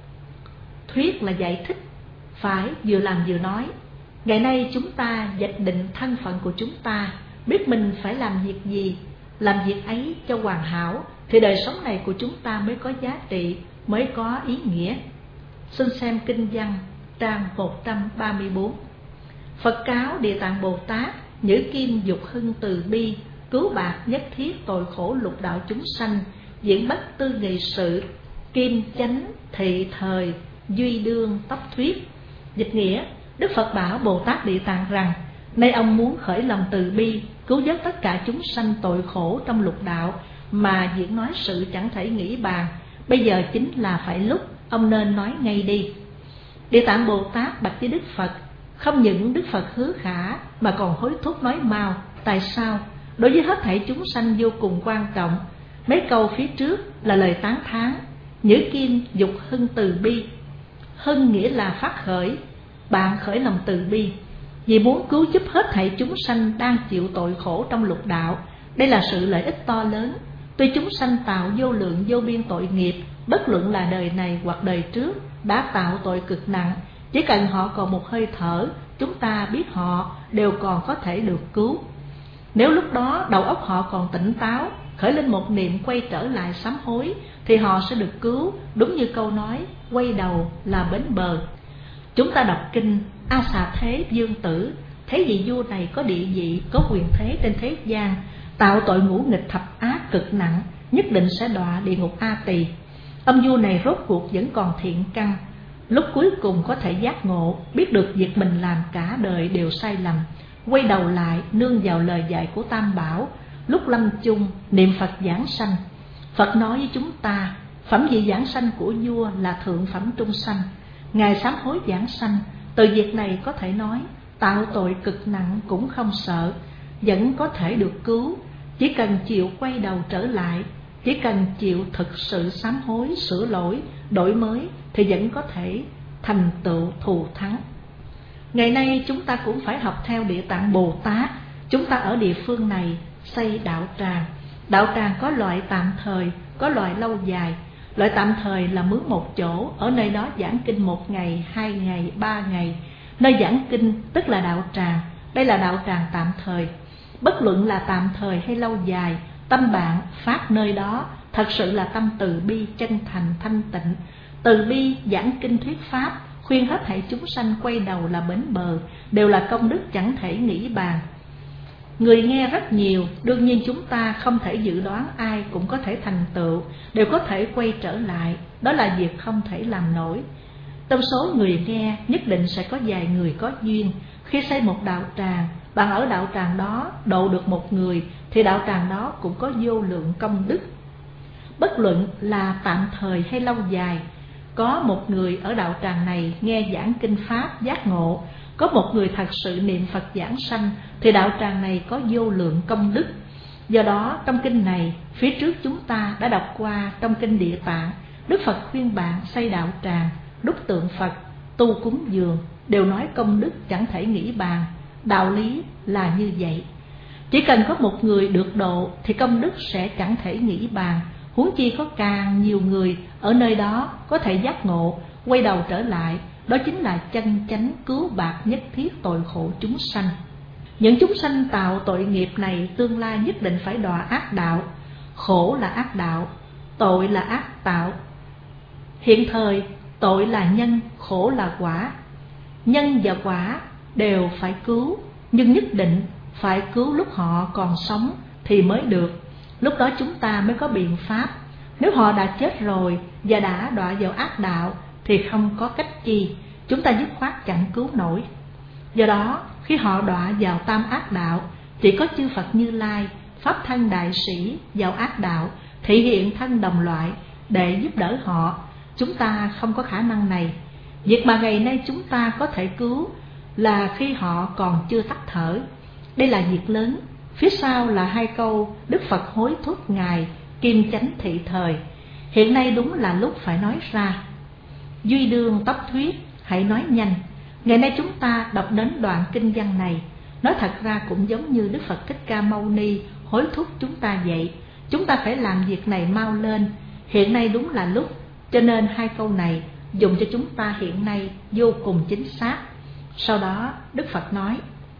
Thuyết là giải thích, phải vừa làm vừa nói. Ngày nay chúng ta vạch định thân phận của chúng ta, biết mình phải làm việc gì, làm việc ấy cho hoàn hảo, thì đời sống này của chúng ta mới có giá trị, mới có ý nghĩa. Xin xem kinh văn trang một trăm ba mươi bốn. Phật cáo Địa Tạng Bồ Tát: Nhữ kim dục hưng từ bi, cứu bạc nhất thiết tội khổ lục đạo chúng sanh, diễn bất tư nghị sự, kim chánh thị thời, duy đương tóc thuyết. Dịch nghĩa: Đức Phật bảo Bồ Tát Địa Tạng rằng, nay ông muốn khởi lòng từ bi, cứu vớt tất cả chúng sanh tội khổ trong lục đạo, mà diễn nói sự chẳng thể nghĩ bàn. Bây giờ chính là phải lúc, ông nên nói ngay đi. Địa Tạng Bồ Tát bạch với Đức Phật: Không những Đức Phật hứa khả, mà còn hối thúc nói mau. Tại sao? Đối với hết thảy chúng sanh vô cùng quan trọng. Mấy câu phía trước là lời tán thán. Nhữ kim dục hưng từ bi. Hưng nghĩa là phát khởi, bạn khởi lòng từ bi, vì muốn cứu giúp hết thảy chúng sanh đang chịu tội khổ trong lục đạo. Đây là sự lợi ích to lớn. Tuy chúng sanh tạo vô lượng vô biên tội nghiệp, bất luận là đời này hoặc đời trước, đã tạo tội cực nặng, chỉ cần họ còn một hơi thở, chúng ta biết họ đều còn có thể được cứu. Nếu lúc đó đầu óc họ còn tỉnh táo, khởi lên một niệm quay trở lại sám hối, thì họ sẽ được cứu, đúng như câu nói quay đầu là bến bờ. Chúng ta đọc kinh A Xà Thế Dương Tử, thấy vị vua này có địa vị, có quyền thế trên thế gian, tạo tội ngũ nghịch thập ác cực nặng, nhất định sẽ đọa địa ngục A Tỳ. Ông vua này rốt cuộc vẫn còn thiện căn, lúc cuối cùng có thể giác ngộ, biết được việc mình làm cả đời đều sai lầm, quay đầu lại nương vào lời dạy của Tam Bảo, lúc lâm chung niệm Phật giảng sanh. Phật nói với chúng ta, phẩm vị giảng sanh của vua là thượng phẩm trung sanh. Ngài sám hối giảng sanh, từ việc này có thể nói tạo tội cực nặng cũng không sợ, vẫn có thể được cứu. Chỉ cần chịu quay đầu trở lại, chỉ cần chịu thực sự sám hối, sửa lỗi, đổi mới, thì vẫn có thể thành tựu thù thắng. Ngày nay chúng ta cũng phải học theo Địa Tạng Bồ Tát. Chúng ta ở địa phương này xây đạo tràng. Đạo tràng có loại tạm thời, có loại lâu dài. Loại tạm thời là mướn một chỗ, ở nơi đó giảng kinh một ngày, hai ngày, ba ngày. Nơi giảng kinh tức là đạo tràng. Đây là đạo tràng tạm thời. Bất luận là tạm thời hay lâu dài, tâm bạn phát nơi đó thật sự là tâm từ bi chân thành thanh tịnh. Từ bi giảng kinh thuyết pháp, khuyên hết thảy chúng sanh quay đầu là bến bờ, đều là công đức chẳng thể nghĩ bàn. Người nghe rất nhiều, đương nhiên chúng ta không thể dự đoán ai cũng có thể thành tựu, đều có thể quay trở lại, đó là việc không thể làm nổi. Trong số người nghe, nhất định sẽ có vài người có duyên. Khi xây một đạo tràng, bạn ở đạo tràng đó độ được một người, thì đạo tràng đó cũng có vô lượng công đức. Bất luận là tạm thời hay lâu dài, có một người ở đạo tràng này nghe giảng kinh pháp giác ngộ, có một người thật sự niệm Phật giảng sanh, thì đạo tràng này có vô lượng công đức. Do đó trong kinh này, phía trước chúng ta đã đọc qua trong kinh Địa Tạng, Đức Phật khuyên bạn xây đạo tràng, đúc tượng Phật, tu cúng dường, đều nói công đức chẳng thể nghĩ bàn. Đạo lý là như vậy. Chỉ cần có một người được độ thì công đức sẽ chẳng thể nghĩ bàn, huống chi có càng nhiều người ở nơi đó có thể giác ngộ, quay đầu trở lại. Đó chính là chân chánh cứu bạc nhất thiết tội khổ chúng sanh. Những chúng sanh tạo tội nghiệp này tương lai nhất định phải đọa ác đạo. Khổ là ác đạo, tội là ác tạo. Hiện thời tội là nhân, khổ là quả. Nhân và quả đều phải cứu, nhưng nhất định phải cứu lúc họ còn sống thì mới được. Lúc đó chúng ta mới có biện pháp. Nếu họ đã chết rồi và đã đọa vào ác đạo thì không có cách chi, chúng ta dứt khoát chẳng cứu nổi. Do đó khi họ đọa vào tam ác đạo, chỉ có chư Phật Như Lai, Pháp thân đại sĩ vào ác đạo, thể hiện thân đồng loại để giúp đỡ họ. Chúng ta không có khả năng này. Việc mà ngày nay chúng ta có thể cứu là khi họ còn chưa tắt thở. Đây là việc lớn. Phía sau là hai câu Đức Phật hối thúc Ngài kim chánh thị thời. Hiện nay đúng là lúc phải nói ra. Duy đương tóc thuyết, hãy nói nhanh. Ngày nay chúng ta đọc đến đoạn kinh văn này, nói thật ra cũng giống như Đức Phật Thích Ca Mâu Ni hối thúc chúng ta vậy. Chúng ta phải làm việc này mau lên, hiện nay đúng là lúc. Cho nên hai câu này dùng cho chúng ta hiện nay vô cùng chính xác. Sau đó Đức Phật nói: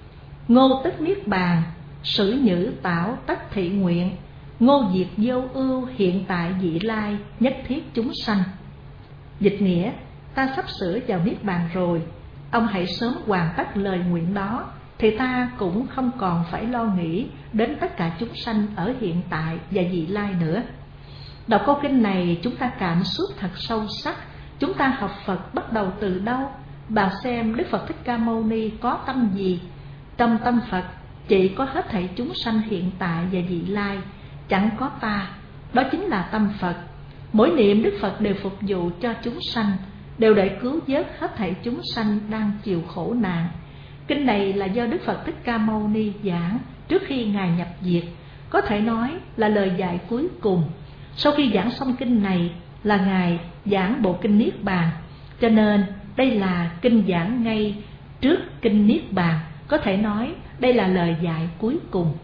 ngô tức niết bàn, sử nhữ tảo tất thị nguyện, ngô diệt vô ưu hiện tại vị lai, nhất thiết chúng sanh. Dịch nghĩa: ta sắp sửa vào niết bàn rồi, ông hãy sớm hoàn tất lời nguyện đó, thì ta cũng không còn phải lo nghĩ đến tất cả chúng sanh ở hiện tại và vị lai nữa. Đọc câu kinh này chúng ta cảm xúc thật sâu sắc. Chúng ta học Phật bắt đầu từ đâu? Bạn xem Đức Phật Thích Ca Mâu Ni có tâm gì? Trong tâm Phật chỉ có hết thảy chúng sanh hiện tại và vị lai, chẳng có ta. Đó chính là tâm Phật. Mỗi niệm Đức Phật đều phục vụ cho chúng sanh, đều để cứu vớt hết thảy chúng sanh đang chịu khổ nạn. Kinh này là do Đức Phật Thích Ca Mâu Ni giảng trước khi Ngài nhập diệt, có thể nói là lời dạy cuối cùng. Sau khi giảng xong kinh này là Ngài giảng bộ kinh Niết Bàn, cho nên đây là kinh giảng ngay trước kinh Niết Bàn, có thể nói đây là lời dạy cuối cùng.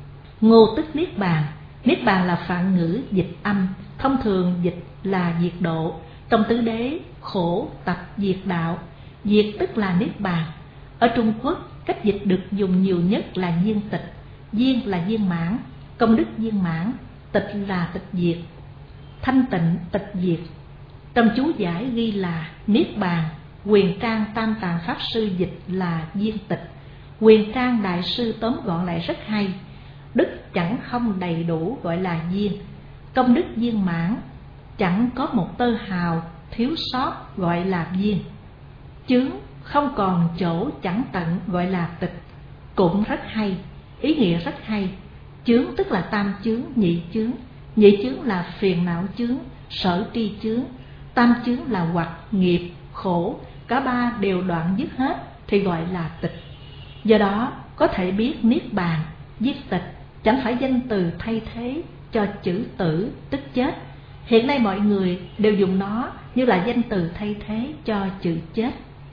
Ngô tức Niết Bàn. Niết Bàn là phạn ngữ dịch âm, thông thường dịch là diệt độ. Trong tứ đế, khổ, tập, diệt đạo. Diệt tức là Niết Bàn. Ở Trung Quốc, cách dịch được dùng nhiều nhất là viên tịch. Viên là viên mãn, công đức viên mãn. Tịch là tịch diệt, thanh tịnh tịch diệt. Trong chú giải ghi là Niết Bàn. Quyền Trang Tam Tạng Pháp Sư dịch là viên tịch. Quyền Trang Đại Sư tóm gọn lại rất hay: đức chẳng không đầy đủ gọi là viên, công đức viên mãn, chẳng có một tơ hào thiếu sót gọi là viên, chướng không còn chỗ chẳng tận gọi là tịch. Cũng rất hay, ý nghĩa rất hay. Chướng tức là tam chướng, nhị chướng. Nhị chướng là phiền não chướng, sở tri chướng. Tam chướng là hoặc, nghiệp, khổ, cả ba đều đoạn dứt hết thì gọi là tịch. Do đó có thể biết Niết Bàn, viết tịch chẳng phải danh từ thay thế cho chữ tử tức chết. Hiện nay mọi người đều dùng nó như là danh từ thay thế cho chữ chết.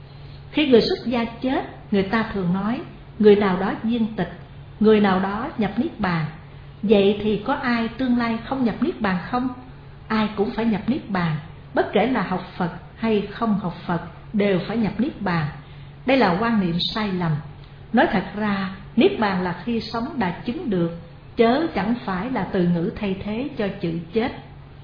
Khi người xuất gia chết, người ta thường nói người nào đó viên tịch, người nào đó nhập Niết Bàn. Vậy thì có ai tương lai không nhập Niết Bàn không? Ai cũng phải nhập Niết Bàn, bất kể là học Phật hay không học Phật đều phải nhập Niết Bàn. Đây là quan niệm sai lầm. Nói thật ra, Niết Bàn là khi sống đã chứng được, chớ chẳng phải là từ ngữ thay thế cho chữ chết.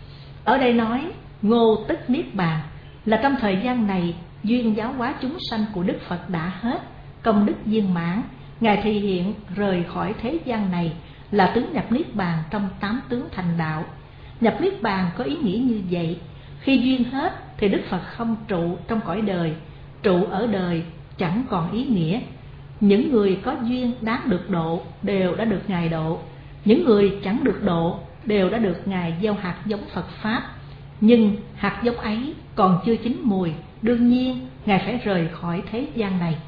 Ở đây nói ngô tức Niết Bàn là trong thời gian này duyên giáo hóa chúng sanh của Đức Phật đã hết, công đức viên mãn, Ngài thị hiện rời khỏi thế gian này là tướng nhập Niết Bàn trong tám tướng thành đạo. Nhập Niết Bàn có ý nghĩa như vậy: khi duyên hết thì Đức Phật không trụ trong cõi đời, trụ ở đời chẳng còn ý nghĩa. Những người có duyên đáng được độ đều đã được Ngài độ, những người chẳng được độ đều đã được Ngài gieo hạt giống Phật Pháp. Nhưng hạt giống ấy còn chưa chín mùi, đương nhiên Ngài phải rời khỏi thế gian này.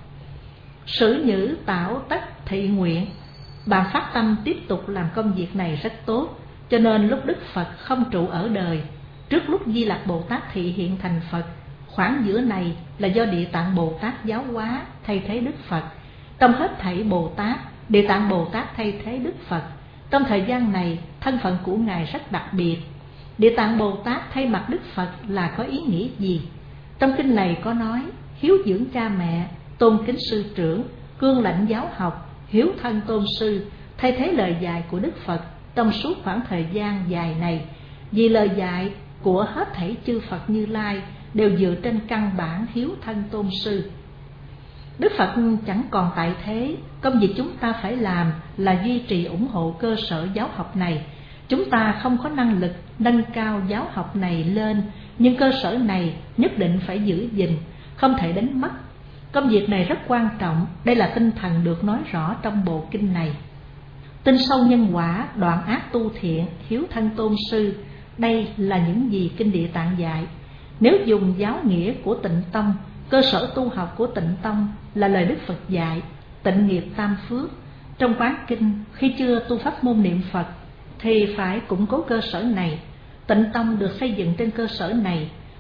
Sử nhữ tảo tất thị nguyện. Bạn phát tâm tiếp tục làm công việc này rất tốt, cho nên lúc Đức Phật không trụ ở đời, trước lúc Di Lặc Bồ Tát thị hiện thành Phật, khoảng giữa này là do Địa Tạng Bồ Tát giáo hóa thay thế Đức Phật. Trong hết thảy Bồ Tát, Địa Tạng Bồ Tát thay thế Đức Phật. Trong thời gian này, thân phận của Ngài rất đặc biệt. Địa Tạng Bồ Tát thay mặt Đức Phật là có ý nghĩa gì? Trong kinh này có nói hiếu dưỡng cha mẹ, tôn kính sư trưởng, cương lãnh giáo học, hiếu thân tôn sư, thay thế lời dạy của Đức Phật trong suốt khoảng thời gian dài này. Vì lời dạy của hết thảy chư Phật Như Lai đều dựa trên căn bản hiếu thân tôn sư. Đức Phật chẳng còn tại thế, công việc chúng ta phải làm là duy trì ủng hộ cơ sở giáo học này. Chúng ta không có năng lực nâng cao giáo học này lên, nhưng cơ sở này nhất định phải giữ gìn, không thể đánh mất. Công việc này rất quan trọng, đây là tinh thần được nói rõ trong bộ kinh này. Tin sâu nhân quả, đoạn ác tu thiện, hiếu thân tôn sư, đây là những gì kinh Địa Tạng dạy. Nếu dùng giáo nghĩa của Tịnh Tông, cơ sở tu học của Tịnh Tông là lời Đức Phật dạy, tịnh nghiệp tam phước. Trong quán kinh, khi chưa tu pháp môn niệm Phật thì phải củng cố cơ sở này. Tịnh Tông được xây dựng trên cơ sở này.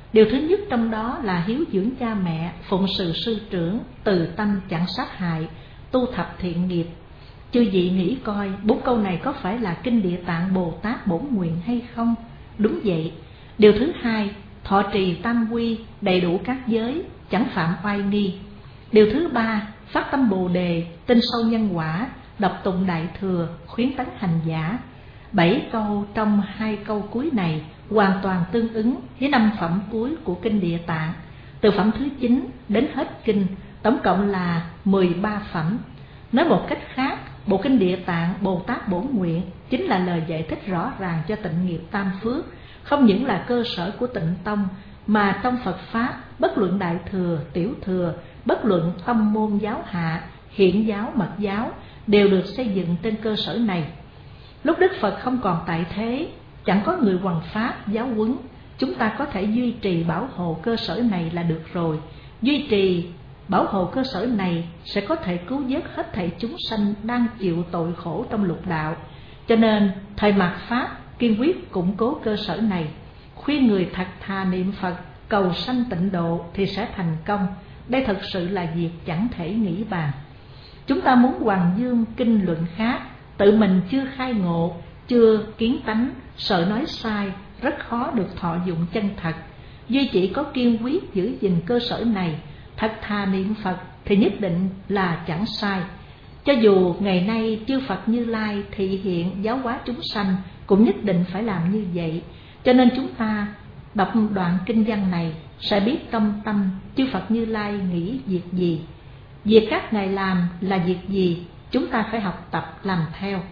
Điều thứ nhất trong đó là hiếu dưỡng cha mẹ, phụng sự sư trưởng, từ tâm chẳng sát hại, tu thập thiện nghiệp. Chư vị nghĩ coi, bốn câu này có phải là kinh Địa Tạng Bồ Tát bổn nguyện hay không? Đúng vậy. Điều thứ hai, thọ trì tam quy, đầy đủ các giới, chẳng phạm oai nghi. Điều thứ ba, phát tâm Bồ Đề, tin sâu nhân quả, đọc tụng Đại Thừa, khuyến tấn hành giả. Bảy câu trong hai câu cuối này hoàn toàn tương ứng với năm phẩm cuối của kinh Địa Tạng. Từ phẩm thứ chín đến hết kinh, tổng cộng là mười ba phẩm. Nói một cách khác, bộ kinh Địa Tạng Bồ Tát Bổn Nguyện chính là lời giải thích rõ ràng cho tịnh nghiệp tam phước, không những là cơ sở của tịnh tông, mà trong Phật Pháp, bất luận Đại Thừa, Tiểu Thừa, bất luận tông môn giáo hạ, hiển giáo, mật giáo, đều được xây dựng trên cơ sở này. Lúc Đức Phật không còn tại thế, chẳng có người hoằng pháp giáo huấn, chúng ta có thể duy trì bảo hộ cơ sở này là được rồi. Duy trì bảo hộ cơ sở này sẽ có thể cứu vớt hết thảy chúng sanh đang chịu tội khổ trong lục đạo. Cho nên thời mạt Pháp kiên quyết củng cố cơ sở này, khuyên người thật thà niệm Phật, cầu sanh tịnh độ thì sẽ thành công. Đây thật sự là việc chẳng thể nghĩ bàn. Chúng ta muốn hoàng dương kinh luận khác, tự mình chưa khai ngộ, chưa kiến tánh, sợ nói sai, rất khó được thọ dụng chân thật. Duy chỉ có kiên quyết giữ gìn cơ sở này, thật thà niệm Phật thì nhất định là chẳng sai. Cho dù ngày nay chư Phật Như Lai thị hiện giáo hóa chúng sanh, cũng nhất định phải làm như vậy. Cho nên chúng ta đọc đoạn kinh văn này sẽ biết trong tâm chư Phật Như Lai nghĩ việc gì, việc các ngài làm là việc gì, chúng ta phải học tập làm theo.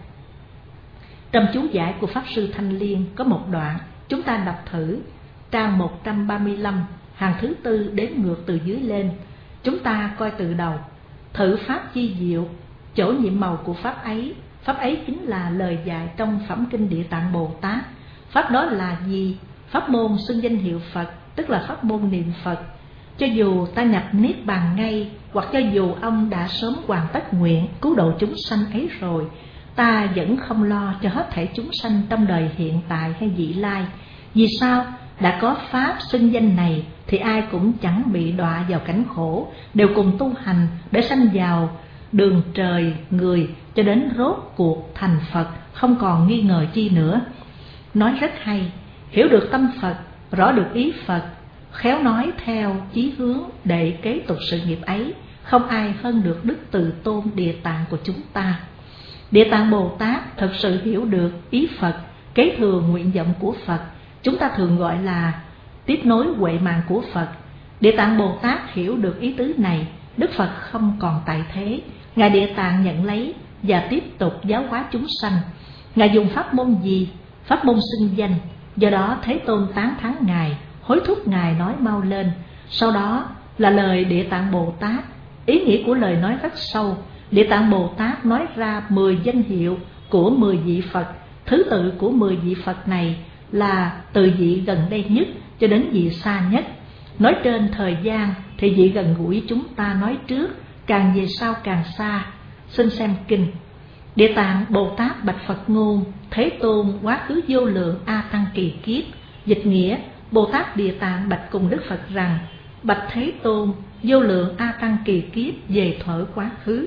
Trong chú giải của Pháp Sư Thanh Liên có một đoạn, chúng ta đọc thử, trang một trăm ba mươi lăm, hàng thứ tư đếm ngược từ dưới lên. Chúng ta coi từ đầu. Thử pháp chi diệu, chỗ nhiệm màu của pháp ấy. Pháp ấy chính là lời dạy trong phẩm kinh Địa Tạng Bồ Tát. Pháp đó là gì? Pháp môn xưng danh hiệu Phật, tức là pháp môn niệm Phật. Cho dù ta nhập niết bàn ngay, hoặc cho dù ông đã sớm hoàn tất nguyện cứu độ chúng sanh ấy rồi, ta vẫn không lo cho hết thảy chúng sanh trong đời hiện tại hay vị lai. Vì sao? Đã có pháp xưng danh này thì ai cũng chẳng bị đọa vào cảnh khổ, đều cùng tu hành để sanh vào đường trời người, cho đến rốt cuộc thành Phật, không còn nghi ngờ chi nữa. Nói rất hay, hiểu được tâm Phật, rõ được ý Phật, khéo nói theo chí hướng để kế tục sự nghiệp ấy, không ai hơn được đức từ tôn Địa Tạng của chúng ta. Địa Tạng Bồ Tát thật sự hiểu được ý Phật, kế thừa nguyện vọng của Phật, chúng ta thường gọi là tiếp nối huệ mạng của Phật. Địa Tạng Bồ Tát hiểu được ý tứ này, Đức Phật không còn tại thế, Ngài Địa Tạng nhận lấy và tiếp tục giáo hóa chúng sanh. Ngài dùng pháp môn gì? Pháp môn xưng danh. Do đó Thế Tôn tán thán Ngài, hối thúc Ngài nói mau lên. Sau đó là lời Địa Tạng Bồ Tát. Ý nghĩa của lời nói rất sâu. Địa Tạng Bồ Tát nói ra mười danh hiệu của mười vị Phật. Thứ tự của mười vị Phật này là từ vị gần đây nhất cho đến vị xa nhất. Nói trên thời gian thì vị gần gũi chúng ta nói trước, càng về sau càng xa. Xin xem kinh. Địa Tạng Bồ Tát bạch Phật ngôn: Thế Tôn quá khứ vô lượng a tăng kỳ kiếp. Dịch nghĩa: Bồ Tát Địa Tạng bạch cùng Đức Phật rằng: Bạch Thế Tôn, vô lượng a tăng kỳ kiếp về thuở quá khứ.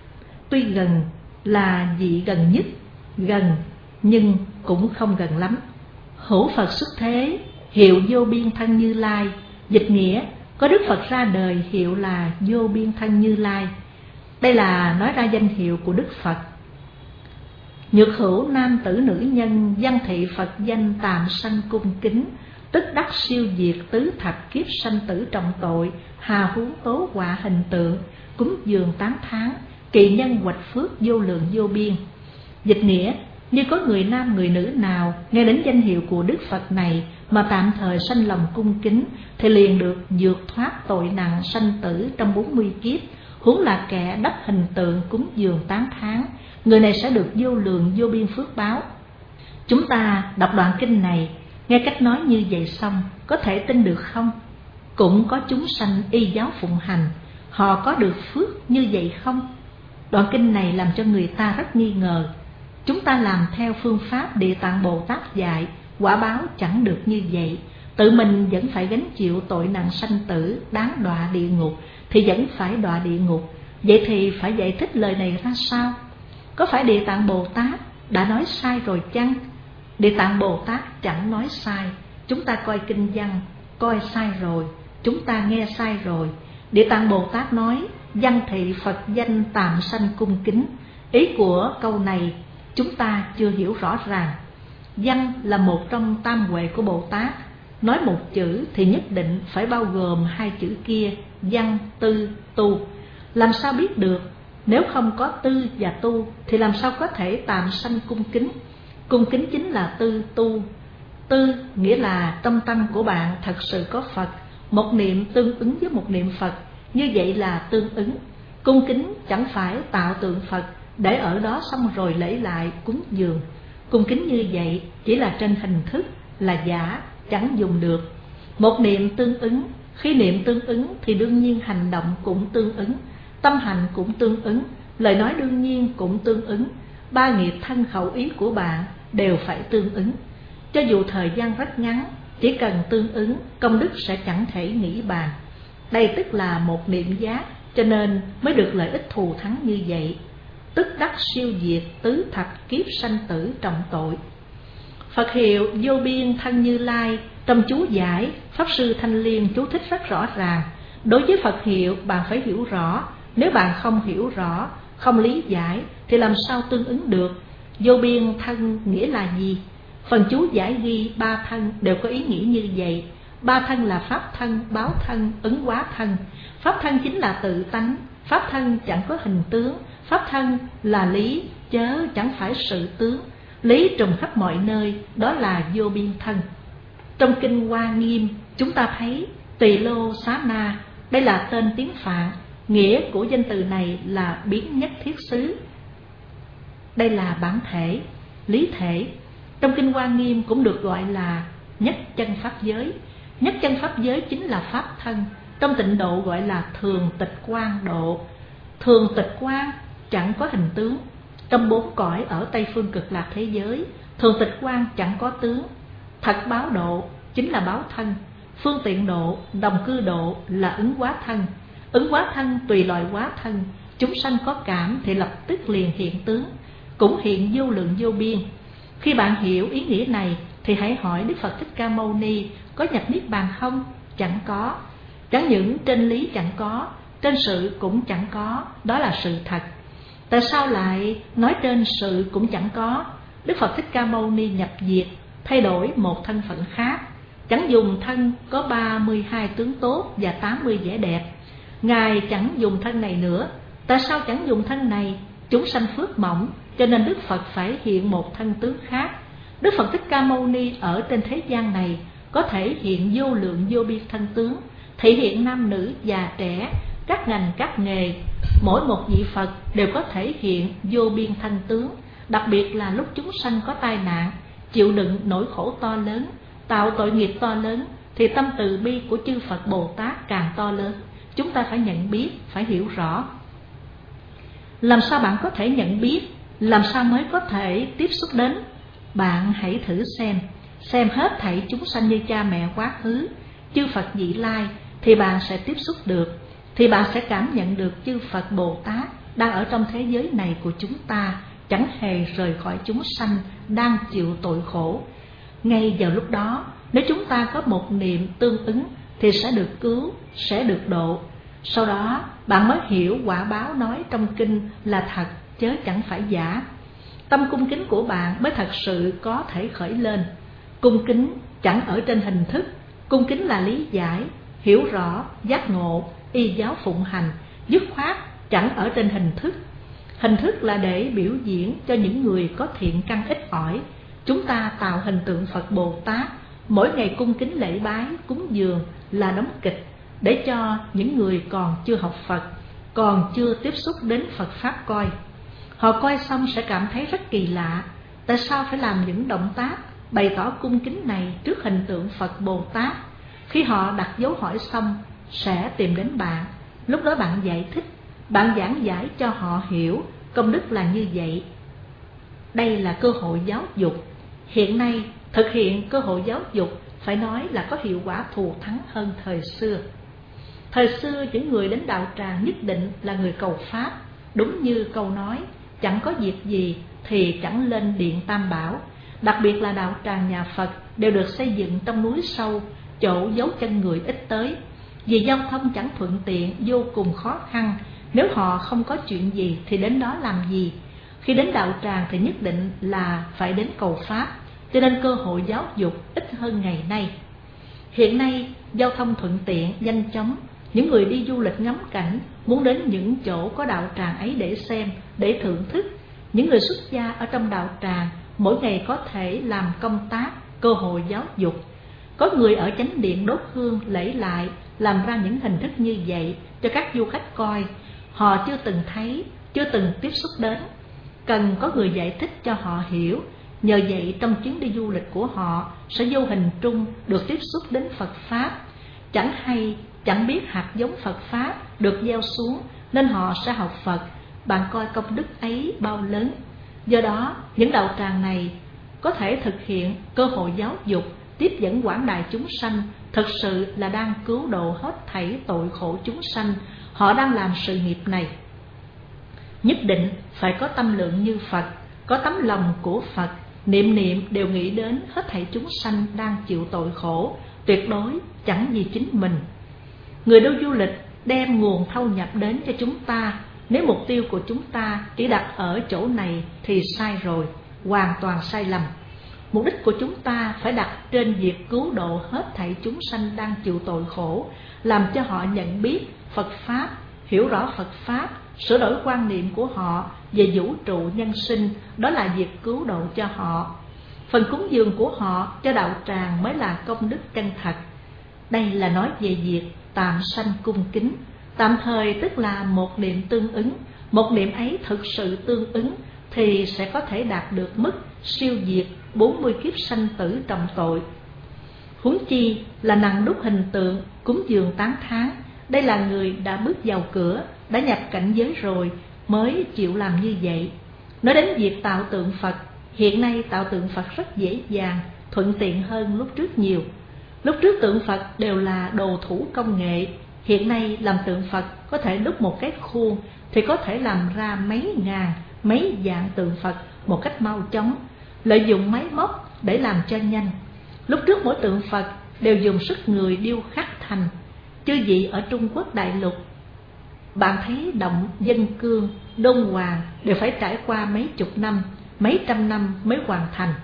Tuy gần là vị gần nhất, gần nhưng cũng không gần lắm. Hữu Phật xuất thế, hiệu vô biên thân Như Lai. Dịch nghĩa: có Đức Phật ra đời hiệu là vô biên thân Như Lai. Đây là nói ra danh hiệu của Đức Phật. Nhược hữu nam tử nữ nhân, văn thị Phật danh tàm sanh cung kính. Tức đắc siêu diệt tứ thập kiếp sanh tử trọng tội, hà huống tố họa hình tượng, cúng dường tán thán, kỳ nhân hoạch phước vô lượng vô biên. Dịch nghĩa: như có người nam người nữ nào nghe đến danh hiệu của Đức Phật này mà tạm thời sanh lòng cung kính, thì liền được vượt thoát tội nặng sanh tử trong bốn mươi kiếp. Huống là kẻ đắp hình tượng cúng dường tán thán, người này sẽ được vô lượng vô biên phước báo. Chúng ta đọc đoạn kinh này, nghe cách nói như vậy xong, có thể tin được không? Cũng có chúng sanh y giáo phụng hành, họ có được phước như vậy không? Đoạn kinh này làm cho người ta rất nghi ngờ. Chúng ta làm theo phương pháp Địa Tạng Bồ Tát dạy, quả báo chẳng được như vậy. tự mình vẫn phải gánh chịu tội nặng sanh tử, đáng đọa địa ngục thì vẫn phải đọa địa ngục. Vậy thì phải giải thích lời này ra sao? Có phải Địa Tạng Bồ Tát đã nói sai rồi chăng? Địa Tạng Bồ Tát chẳng nói sai. Chúng ta coi kinh văn, coi sai rồi, chúng ta nghe sai rồi. Địa Tạng Bồ Tát nói văn thị Phật danh tàm sanh cung kính. Ý của câu này chúng ta chưa hiểu rõ ràng. Văn là một trong tam huệ của Bồ Tát. Nói một chữ thì nhất định phải bao gồm hai chữ kia, văn, tư, tu. Làm sao biết được? Nếu không có tư và tu thì làm sao có thể tàm sanh cung kính? Cung kính chính là tư tu. Tư nghĩa là trong tâm của bạn thật sự có Phật, một niệm tương ứng với một niệm Phật, như vậy là tương ứng. Cung kính chẳng phải tạo tượng Phật để ở đó xong rồi lễ lại cúng dường. Cung kính như vậy chỉ là trên hình thức, là giả, chẳng dùng được. Một niệm tương ứng, khi niệm tương ứng thì đương nhiên hành động cũng tương ứng, tâm hành cũng tương ứng, lời nói đương nhiên cũng tương ứng. Ba nghiệp thân khẩu ý của bạn đều phải tương ứng. Cho dù thời gian rất ngắn, chỉ cần tương ứng, công đức sẽ chẳng thể nghĩ bàn. Đây tức là một niệm giác, cho nên mới được lợi ích thù thắng như vậy. Tức đắc siêu diệt tứ thập kiếp sanh tử trọng tội. Phật hiệu vô biên thân Như Lai, trong chú giải Pháp Sư Thanh Liên chú thích rất rõ ràng. Đối với Phật hiệu bạn phải hiểu rõ. Nếu bạn không hiểu rõ, không lý giải thì làm sao tương ứng được? Vô biên thân nghĩa là gì? Phần chú giải ghi ba thân đều có ý nghĩa như vậy. Ba thân là pháp thân, báo thân, ứng hóa thân. Pháp thân chính là tự tánh, pháp thân chẳng có hình tướng. Pháp thân là lý, chớ chẳng phải sự tướng. Lý trùng khắp mọi nơi, đó là vô biên thân. Trong kinh Hoa Nghiêm, chúng ta thấy Tỳ Lô Xá Na, đây là tên tiếng Phạn. Nghĩa của danh từ này là biến nhất thiết xứ. Đây là bản thể, lý thể. Trong kinh Hoa Nghiêm cũng được gọi là nhất chân pháp giới. Nhất chân pháp giới chính là pháp thân. Trong tịnh độ gọi là thường tịch quang độ. Thường tịch quang chẳng có hình tướng. Trong bốn cõi ở Tây Phương Cực Lạc thế giới, thường tịch quang chẳng có tướng. Thật báo độ chính là báo thân. Phương tiện độ, đồng cư độ là ứng hóa thân. Ứng hóa thân tùy loại hóa thân. Chúng sanh có cảm thì lập tức liền hiện tướng, cũng hiện vô lượng vô biên. Khi bạn hiểu ý nghĩa này thì hãy hỏi Đức Phật Thích Ca Mâu Ni có nhập niết bàn không? Chẳng có. Chẳng những trên lý chẳng có, trên sự cũng chẳng có. Đó là sự thật. Tại sao lại nói trên sự cũng chẳng có? Đức Phật Thích Ca Mâu Ni nhập diệt, thay đổi một thân phận khác, chẳng dùng thân có ba mươi hai tướng tốt và tám mươi vẻ đẹp. Ngài chẳng dùng thân này nữa. Tại sao chẳng dùng thân này? Chúng sanh phước mỏng, cho nên Đức Phật phải hiện một thân tướng khác. Đức Phật Thích Ca Mâu Ni ở trên thế gian này có thể hiện vô lượng vô biên thân tướng, thể hiện nam nữ già trẻ, các ngành các nghề. Mỗi một vị Phật đều có thể hiện vô biên thân tướng. Đặc biệt là lúc chúng sanh có tai nạn, chịu đựng nỗi khổ to lớn, tạo tội nghiệp to lớn, thì tâm từ bi của chư Phật Bồ Tát càng to lớn. Chúng ta phải nhận biết, phải hiểu rõ. Làm sao bạn có thể nhận biết? Làm sao mới có thể tiếp xúc đến? Bạn hãy thử xem, xem hết thảy chúng sanh như cha mẹ quá khứ, chư Phật vị lai, thì bạn sẽ tiếp xúc được, thì bạn sẽ cảm nhận được chư Phật Bồ Tát đang ở trong thế giới này của chúng ta, chẳng hề rời khỏi chúng sanh đang chịu tội khổ. Ngay vào lúc đó, nếu chúng ta có một niệm tương ứng thì sẽ được cứu, sẽ được độ. Sau đó bạn mới hiểu quả báo nói trong kinh là thật chớ chẳng phải giả. Tâm cung kính của bạn mới thật sự có thể khởi lên. Cung kính chẳng ở trên hình thức, cung kính là lý giải, hiểu rõ, giác ngộ, y giáo phụng hành. Dứt khoát chẳng ở trên hình thức. Hình thức là để biểu diễn cho những người có thiện căn ít ỏi. Chúng ta tạo hình tượng Phật Bồ Tát, mỗi ngày cung kính lễ bái, cúng dường là đóng kịch, để cho những người còn chưa học Phật, còn chưa tiếp xúc đến Phật Pháp coi. Họ coi xong sẽ cảm thấy rất kỳ lạ. Tại sao phải làm những động tác bày tỏ cung kính này trước hình tượng Phật Bồ Tát? Khi họ đặt dấu hỏi xong sẽ tìm đến bạn. Lúc đó bạn giải thích, bạn giảng giải cho họ hiểu công đức là như vậy. Đây là cơ hội giáo dục. Hiện nay thực hiện cơ hội giáo dục phải nói là có hiệu quả thù thắng hơn thời xưa. Thời xưa những người đến đạo tràng nhất định là người cầu pháp, đúng như câu nói chẳng có việc gì thì chẳng lên điện Tam Bảo. Đặc biệt là đạo tràng nhà Phật đều được xây dựng trong núi sâu, chỗ dấu chân người ít tới. Vì giao thông chẳng thuận tiện, vô cùng khó khăn. Nếu họ không có chuyện gì thì đến đó làm gì? Khi đến đạo tràng thì nhất định là phải đến cầu pháp, cho nên cơ hội giáo dục ít hơn ngày nay. Hiện nay giao thông thuận tiện, nhanh chóng, những người đi du lịch ngắm cảnh muốn đến những chỗ có đạo tràng ấy để xem, để thưởng thức. Những người xuất gia ở trong đạo tràng mỗi ngày có thể làm công tác, cơ hội giáo dục. Có người ở chánh điện đốt hương lễ lại, làm ra những hình thức như vậy cho các du khách coi. Họ chưa từng thấy, chưa từng tiếp xúc đến, cần có người giải thích cho họ hiểu. Nhờ vậy trong chuyến đi du lịch của họ sẽ vô hình trung được tiếp xúc đến Phật Pháp. Chẳng hay, chẳng biết hạt giống Phật Pháp được gieo xuống nên họ sẽ học Phật. Bạn coi công đức ấy bao lớn. Do đó những đạo tràng này có thể thực hiện cơ hội giáo dục, tiếp dẫn quảng đại chúng sanh, thực sự là đang cứu độ hết thảy tội khổ chúng sanh. Họ đang làm sự nghiệp này. Nhất định phải có tâm lượng như Phật, có tấm lòng của Phật, niệm niệm đều nghĩ đến hết thảy chúng sanh đang chịu tội khổ, tuyệt đối chẳng vì chính mình. Người đâu du lịch đem nguồn thâu nhập đến cho chúng ta. Nếu mục tiêu của chúng ta chỉ đặt ở chỗ này thì sai rồi, hoàn toàn sai lầm. Mục đích của chúng ta phải đặt trên việc cứu độ hết thảy chúng sanh đang chịu tội khổ, làm cho họ nhận biết Phật Pháp, hiểu rõ Phật Pháp, sửa đổi quan niệm của họ về vũ trụ nhân sinh. Đó là việc cứu độ cho họ. Phần cúng dường của họ cho đạo tràng mới là công đức chân thật. Đây là nói về việc tạm sanh cung kính. Tạm thời tức là một niệm tương ứng. Một niệm ấy thực sự tương ứng thì sẽ có thể đạt được mức siêu diệt bốn mươi kiếp sanh tử trọng tội. Huống chi là nặng đúc hình tượng, cúng dường tán thán. Đây là người đã bước vào cửa, đã nhập cảnh giới rồi mới chịu làm như vậy. Nói đến việc tạo tượng Phật, hiện nay tạo tượng Phật rất dễ dàng, thuận tiện hơn lúc trước nhiều. Lúc trước tượng Phật đều là đồ thủ công nghệ. Hiện nay làm tượng Phật có thể đúc một cái khuôn thì có thể làm ra mấy ngàn, mấy dạng tượng Phật một cách mau chóng, lợi dụng máy móc để làm cho nhanh. Lúc trước mỗi tượng Phật đều dùng sức người điêu khắc thành. Chư vị ở Trung Quốc đại lục, bạn thấy động Dân Cương, Đôn Hoàng đều phải trải qua mấy chục năm, mấy trăm năm mới hoàn thành.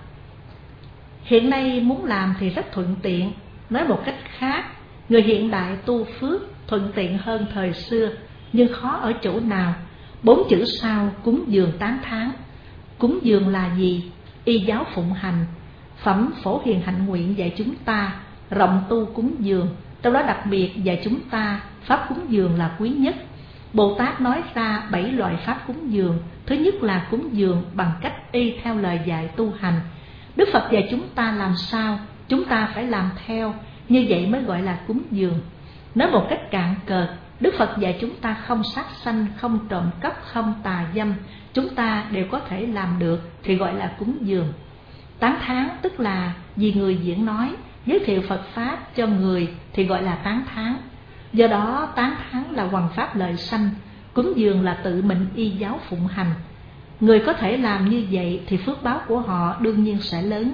Hiện nay muốn làm thì rất thuận tiện. Nói một cách khác, người hiện đại tu phước thuận tiện hơn thời xưa. Nhưng khó ở chỗ nào? Bốn chữ sau cúng dường tán thán. Cúng dường là gì? Y giáo phụng hành. Phẩm Phổ Hiền Hạnh Nguyện dạy chúng ta rộng tu cúng dường, trong đó đặc biệt dạy chúng ta pháp cúng dường là quý nhất. Bồ Tát nói ra bảy loại pháp cúng dường. Thứ nhất là cúng dường bằng cách y theo lời dạy tu hành. Đức Phật dạy chúng ta làm sao, chúng ta phải làm theo, như vậy mới gọi là cúng dường. Nói một cách cạn cợt, Đức Phật dạy chúng ta không sát sanh, không trộm cắp, không tà dâm, chúng ta đều có thể làm được thì gọi là cúng dường. Tán thán tức là vì người diễn nói, giới thiệu Phật Pháp cho người thì gọi là tán thán. Do đó tán thán là hoằng pháp lợi sanh, cúng dường là tự mình y giáo phụng hành. Người có thể làm như vậy thì phước báo của họ đương nhiên sẽ lớn.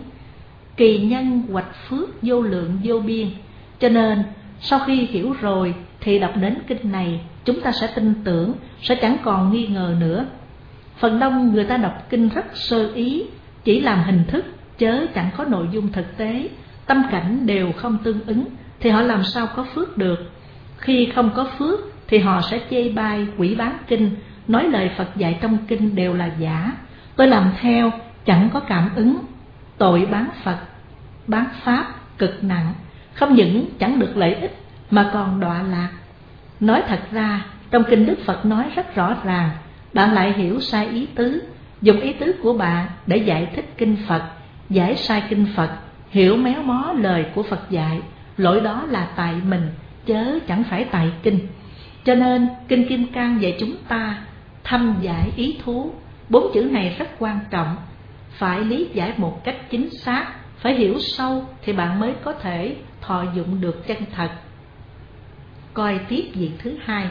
Kỳ nhân hoạch phước vô lượng vô biên. Cho nên sau khi hiểu rồi thì đọc đến kinh này, chúng ta sẽ tin tưởng, sẽ chẳng còn nghi ngờ nữa. Phần đông người ta đọc kinh rất sơ ý, chỉ làm hình thức chớ chẳng có nội dung thực tế, tâm cảnh đều không tương ứng thì họ làm sao có phước được. Khi không có phước thì họ sẽ chê bai, quỷ bán kinh, nói lời Phật dạy trong kinh đều là giả. Tôi làm theo chẳng có cảm ứng, tội bán Phật, bán Pháp cực nặng, không những chẳng được lợi ích mà còn đọa lạc. Nói thật ra trong kinh Đức Phật nói rất rõ ràng, bạn lại hiểu sai ý tứ, dùng ý tứ của bạn để giải thích kinh Phật, giải sai kinh Phật, hiểu méo mó lời của Phật dạy. Lỗi đó là tại mình chớ chẳng phải tại kinh. Cho nên kinh Kim Cang dạy chúng ta thâm giải ý thú. Bốn chữ này rất quan trọng, phải lý giải một cách chính xác, Phải hiểu sâu thì bạn mới có thể thọ dụng được chân thật. Coi tiếp diện thứ hai.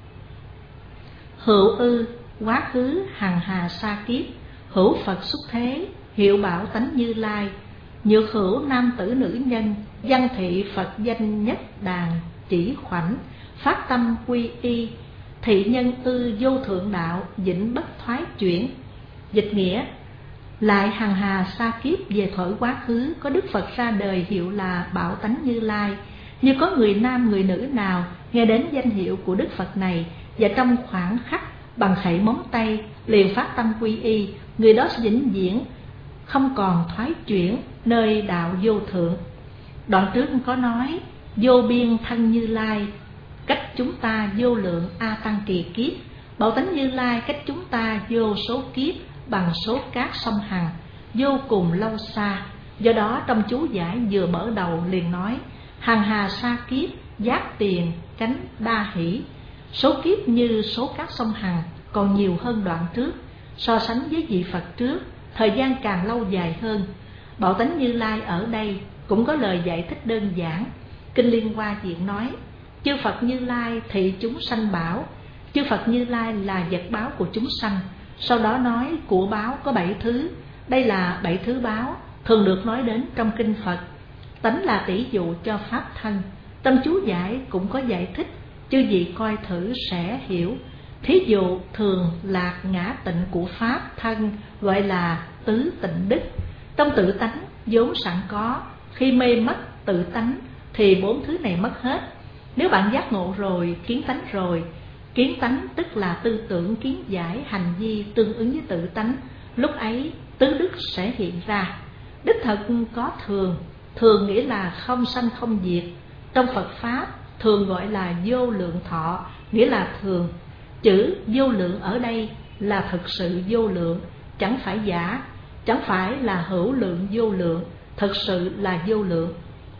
Hữu ư, quá khứ hằng hà sa kiếp, hữu Phật xuất thế, hiệu bảo tánh Như Lai. Nhược hữu nam tử nữ nhân, văn thị Phật danh nhất đàn chỉ khoảnh, phát tâm quy y. Thị nhân ư vô thượng đạo, vĩnh bất thoái chuyển. Dịch nghĩa: lại hằng hà sa kiếp về thuở quá khứ, có Đức Phật ra đời hiệu là Bảo Tánh Như Lai. Như có người nam người nữ nào nghe đến danh hiệu của Đức Phật này, và trong khoảng khắc bằng khẩy móng tay liền phát tâm quy y, người đó sẽ vĩnh viễn không còn thoái chuyển nơi đạo vô thượng. Đoạn trước có nói: vô biên thân Như Lai, cách chúng ta vô lượng a tăng kỳ kiếp. Bảo Tánh Như Lai cách chúng ta vô số kiếp bằng số cát sông Hằng, vô cùng lâu xa. Do đó trong chú giải vừa mở đầu liền nói: hằng hà sa kiếp, giác tiền cánh đa hỷ. Số kiếp như số cát sông Hằng, còn nhiều hơn đoạn trước. So sánh với vị Phật trước, thời gian càng lâu dài hơn. Bảo Tánh Như Lai ở đây cũng có lời giải thích đơn giản. Kinh Liên Hoa Diện nói: chư Phật Như Lai thị chúng sanh bảo. Chư Phật Như Lai là vật báo của chúng sanh. Sau đó nói của báo có bảy thứ. Đây là bảy thứ báo thường được nói đến trong kinh Phật. Tánh là tỷ dụ cho pháp thân. Trong chú giải cũng có giải thích, chư vị coi thử sẽ hiểu. Thí dụ thường lạc ngã tịnh của pháp thân gọi là tứ tịnh đức. Trong tự tánh vốn sẵn có, khi mê mất tự tánh thì bốn thứ này mất hết. Nếu bạn giác ngộ rồi, kiến tánh rồi, kiến tánh tức là tư tưởng, kiến giải, hành vi tương ứng với tự tánh, lúc ấy tứ đức sẽ hiện ra. Đích thực có thường, thường nghĩa là không sanh không diệt. Trong Phật Pháp thường gọi là vô lượng thọ, nghĩa là thường. Chữ vô lượng ở đây là thực sự vô lượng, chẳng phải giả, chẳng phải là hữu lượng vô lượng, thực sự là vô lượng.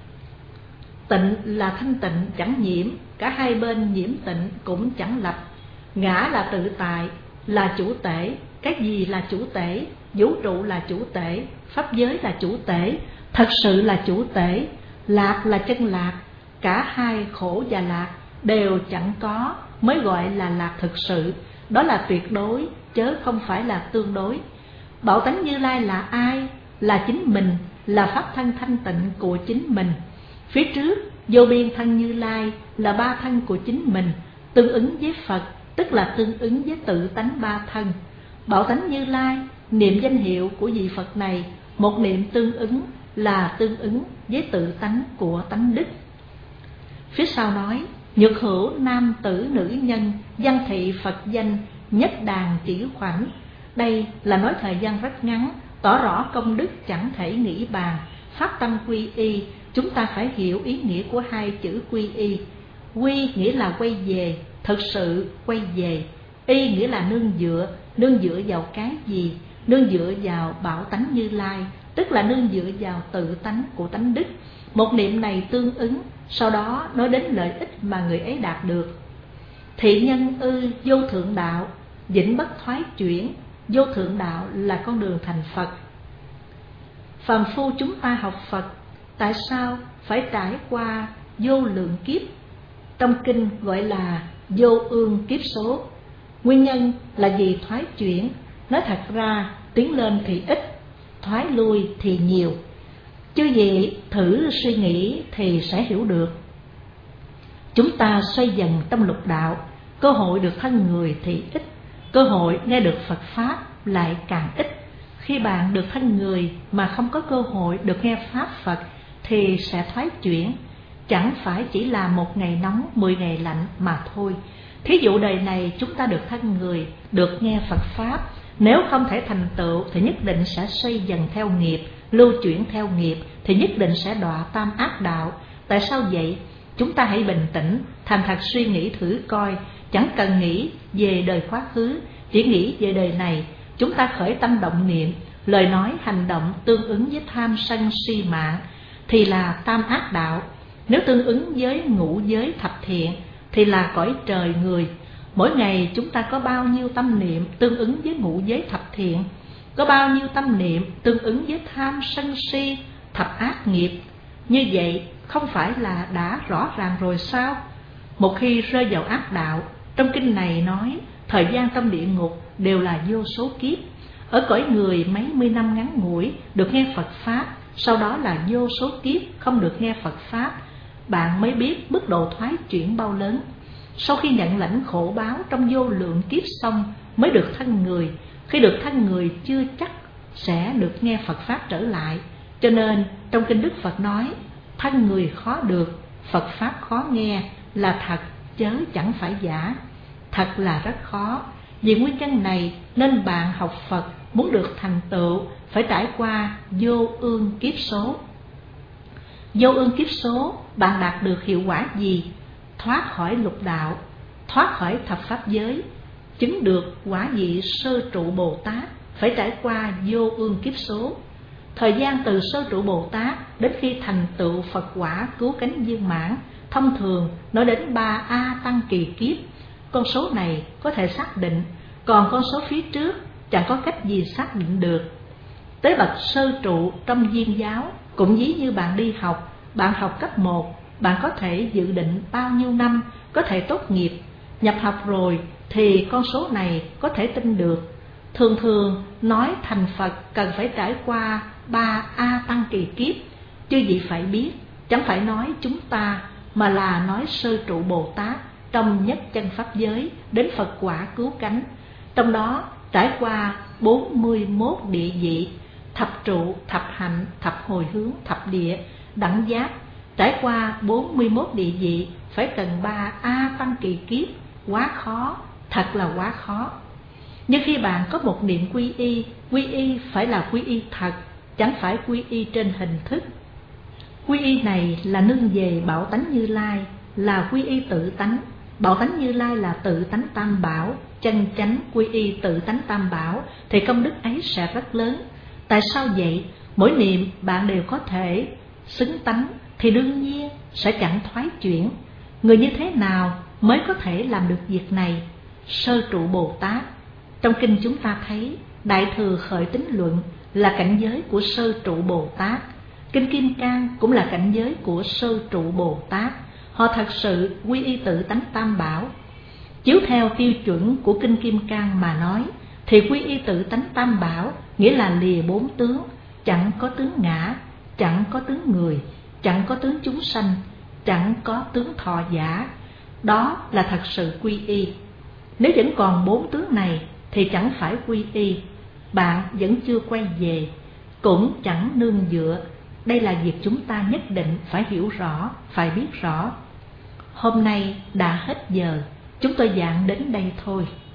Tịnh là thanh tịnh chẳng nhiễm, cả hai bên nhiễm tịnh cũng chẳng lập. Ngã là tự tại, là chủ tể. Cái gì là chủ tể? Vũ trụ là chủ tể, pháp giới là chủ tể, thật sự là chủ tể. Lạc là chân lạc, cả hai khổ và lạc đều chẳng có mới gọi là lạc thực sự. Đó là tuyệt đối, chớ không phải là tương đối. Bảo Tánh Như Lai là ai? Là chính mình, là pháp thân thanh tịnh của chính mình. Phía trước vô biên thân Như Lai là ba thân của chính mình, tương ứng với Phật, tức là tương ứng với tự tánh ba thân. Bảo Tánh Như Lai, niệm danh hiệu của vị Phật này, một niệm tương ứng là tương ứng với tự tánh của tánh đức. Phía sau nói: nhược hữu nam tử nữ nhân, văn thị Phật danh nhất đàn chỉ khoảnh. Đây là nói thời gian rất ngắn, tỏ rõ công đức chẳng thể nghĩ bàn. Phát tâm quy y, chúng ta phải hiểu ý nghĩa của hai chữ quy y. Quy nghĩa là quay về, thực sự quay về. Y nghĩa là nương dựa, nương dựa vào cái gì? Nương dựa vào Bảo Tánh Như Lai, tức là nương dựa vào tự tánh của tánh đức. Một niệm này tương ứng, sau đó nói đến lợi ích mà người ấy đạt được. Thị nhân ư vô thượng đạo, vĩnh bất thoái chuyển. Vô thượng đạo là con đường thành Phật. Phàm phu chúng ta học Phật, tại sao phải trải qua vô lượng kiếp? Trong kinh gọi là vô ương kiếp số. Nguyên nhân là vì thoái chuyển. Nói thật ra, tiến lên thì ít, thoái lui thì nhiều. Chứ gì thử suy nghĩ thì sẽ hiểu được. Chúng ta xoay dần trong lục đạo, cơ hội được thân người thì ít, cơ hội nghe được Phật Pháp lại càng ít. Khi bạn được thân người mà không có cơ hội được nghe Pháp Phật thì sẽ thoái chuyển. Chẳng phải chỉ là một ngày nóng, mười ngày lạnh mà thôi. Thí dụ đời này chúng ta được thân người, được nghe Phật Pháp, nếu không thể thành tựu thì nhất định sẽ xoay dần theo nghiệp, lưu chuyển theo nghiệp, thì nhất định sẽ đọa tam ác đạo. Tại sao vậy? Chúng ta hãy bình tĩnh, thành thật suy nghĩ thử coi. Chẳng cần nghĩ về đời quá khứ, chỉ nghĩ về đời này. Chúng ta khởi tâm động niệm, lời nói hành động tương ứng với tham sân si mạng thì là tam ác đạo. Nếu tương ứng với ngũ giới thập thiện thì là cõi trời người. Mỗi ngày chúng ta có bao nhiêu tâm niệm tương ứng với ngũ giới thập thiện, có bao nhiêu tâm niệm tương ứng với tham sân si thập ác nghiệp. Như vậy không phải là đã rõ ràng rồi sao? Một khi rơi vào ác đạo, trong kinh này nói thời gian trong địa ngục đều là vô số kiếp. Ở cõi người mấy mươi năm ngắn ngủi được nghe Phật Pháp, sau đó là vô số kiếp không được nghe Phật Pháp. Bạn mới biết mức độ thoái chuyển bao lớn. Sau khi nhận lãnh khổ báo trong vô lượng kiếp xong mới được thân người. Khi được thân người chưa chắc sẽ được nghe Phật Pháp trở lại. Cho nên trong kinh Đức Phật nói thân người khó được, Phật Pháp khó nghe là thật chớ chẳng phải giả. Thật là rất khó. Vì nguyên nhân này nên bạn học Phật muốn được thành tựu phải trải qua vô ương kiếp số. Vô ương kiếp số bạn đạt được hiệu quả gì? Thoát khỏi lục đạo, thoát khỏi thập pháp giới, chứng được quả vị sơ trụ Bồ Tát phải trải qua vô ương kiếp số. Thời gian từ sơ trụ Bồ Tát đến khi thành tựu Phật quả cứu cánh viên mãn, thông thường nói đến ba A tăng kỳ kiếp. Con số này có thể xác định, còn con số phía trước chẳng có cách gì xác định được. Tới bậc sơ trụ trong Viên giáo cũng ví như bạn đi học. Bạn học cấp một, bạn có thể dự định bao nhiêu năm có thể tốt nghiệp. Nhập học rồi thì con số này có thể tin được. Thường thường nói thành Phật cần phải trải qua ba A tăng kỳ kiếp. Chư vị phải biết, chẳng phải nói chúng ta mà là nói sơ trụ Bồ Tát trong nhất chân pháp giới đến Phật quả cứu cánh. Trong đó trải qua bốn mươi mốt địa vị, thập trụ, thập hạnh, thập hồi hướng, thập địa, đẳng giác. Trải qua bốn mươi mốt địa vị phải cần ba A tăng kỳ kiếp. Quá khó, thật là quá khó. Nhưng khi bạn có một niệm quy y, quy y phải là quy y thật, chẳng phải quy y trên hình thức. Quy y này là nương về Bảo Tánh Như Lai, là quy y tự tánh. Bảo Tánh Như Lai là tự tánh tam bảo, chân chánh quy y tự tánh tam bảo thì công đức ấy sẽ rất lớn. Tại sao vậy? Mỗi niệm bạn đều có thể xứng tánh thì đương nhiên sẽ chẳng thoái chuyển. Người như thế nào mới có thể làm được việc này? Sơ trụ Bồ Tát. Trong kinh chúng ta thấy Đại Thừa Khởi Tín Luận là cảnh giới của sơ trụ Bồ Tát. Kinh Kim Cang cũng là cảnh giới của sơ trụ Bồ Tát. Họ thật sự quy y tự tánh tam bảo. Chiếu theo tiêu chuẩn của Kinh Kim Cang mà nói thì quy y tự tánh tam bảo nghĩa là lìa bốn tướng, chẳng có tướng ngã, chẳng có tướng người, chẳng có tướng chúng sanh, chẳng có tướng thọ giả. Đó là thật sự quy y. Nếu vẫn còn bốn tướng này thì chẳng phải quy y. Bạn vẫn chưa quay về, cũng chẳng nương dựa. Đây là việc chúng ta nhất định phải hiểu rõ, phải biết rõ. Hôm nay đã hết giờ, chúng tôi giảng đến đây thôi.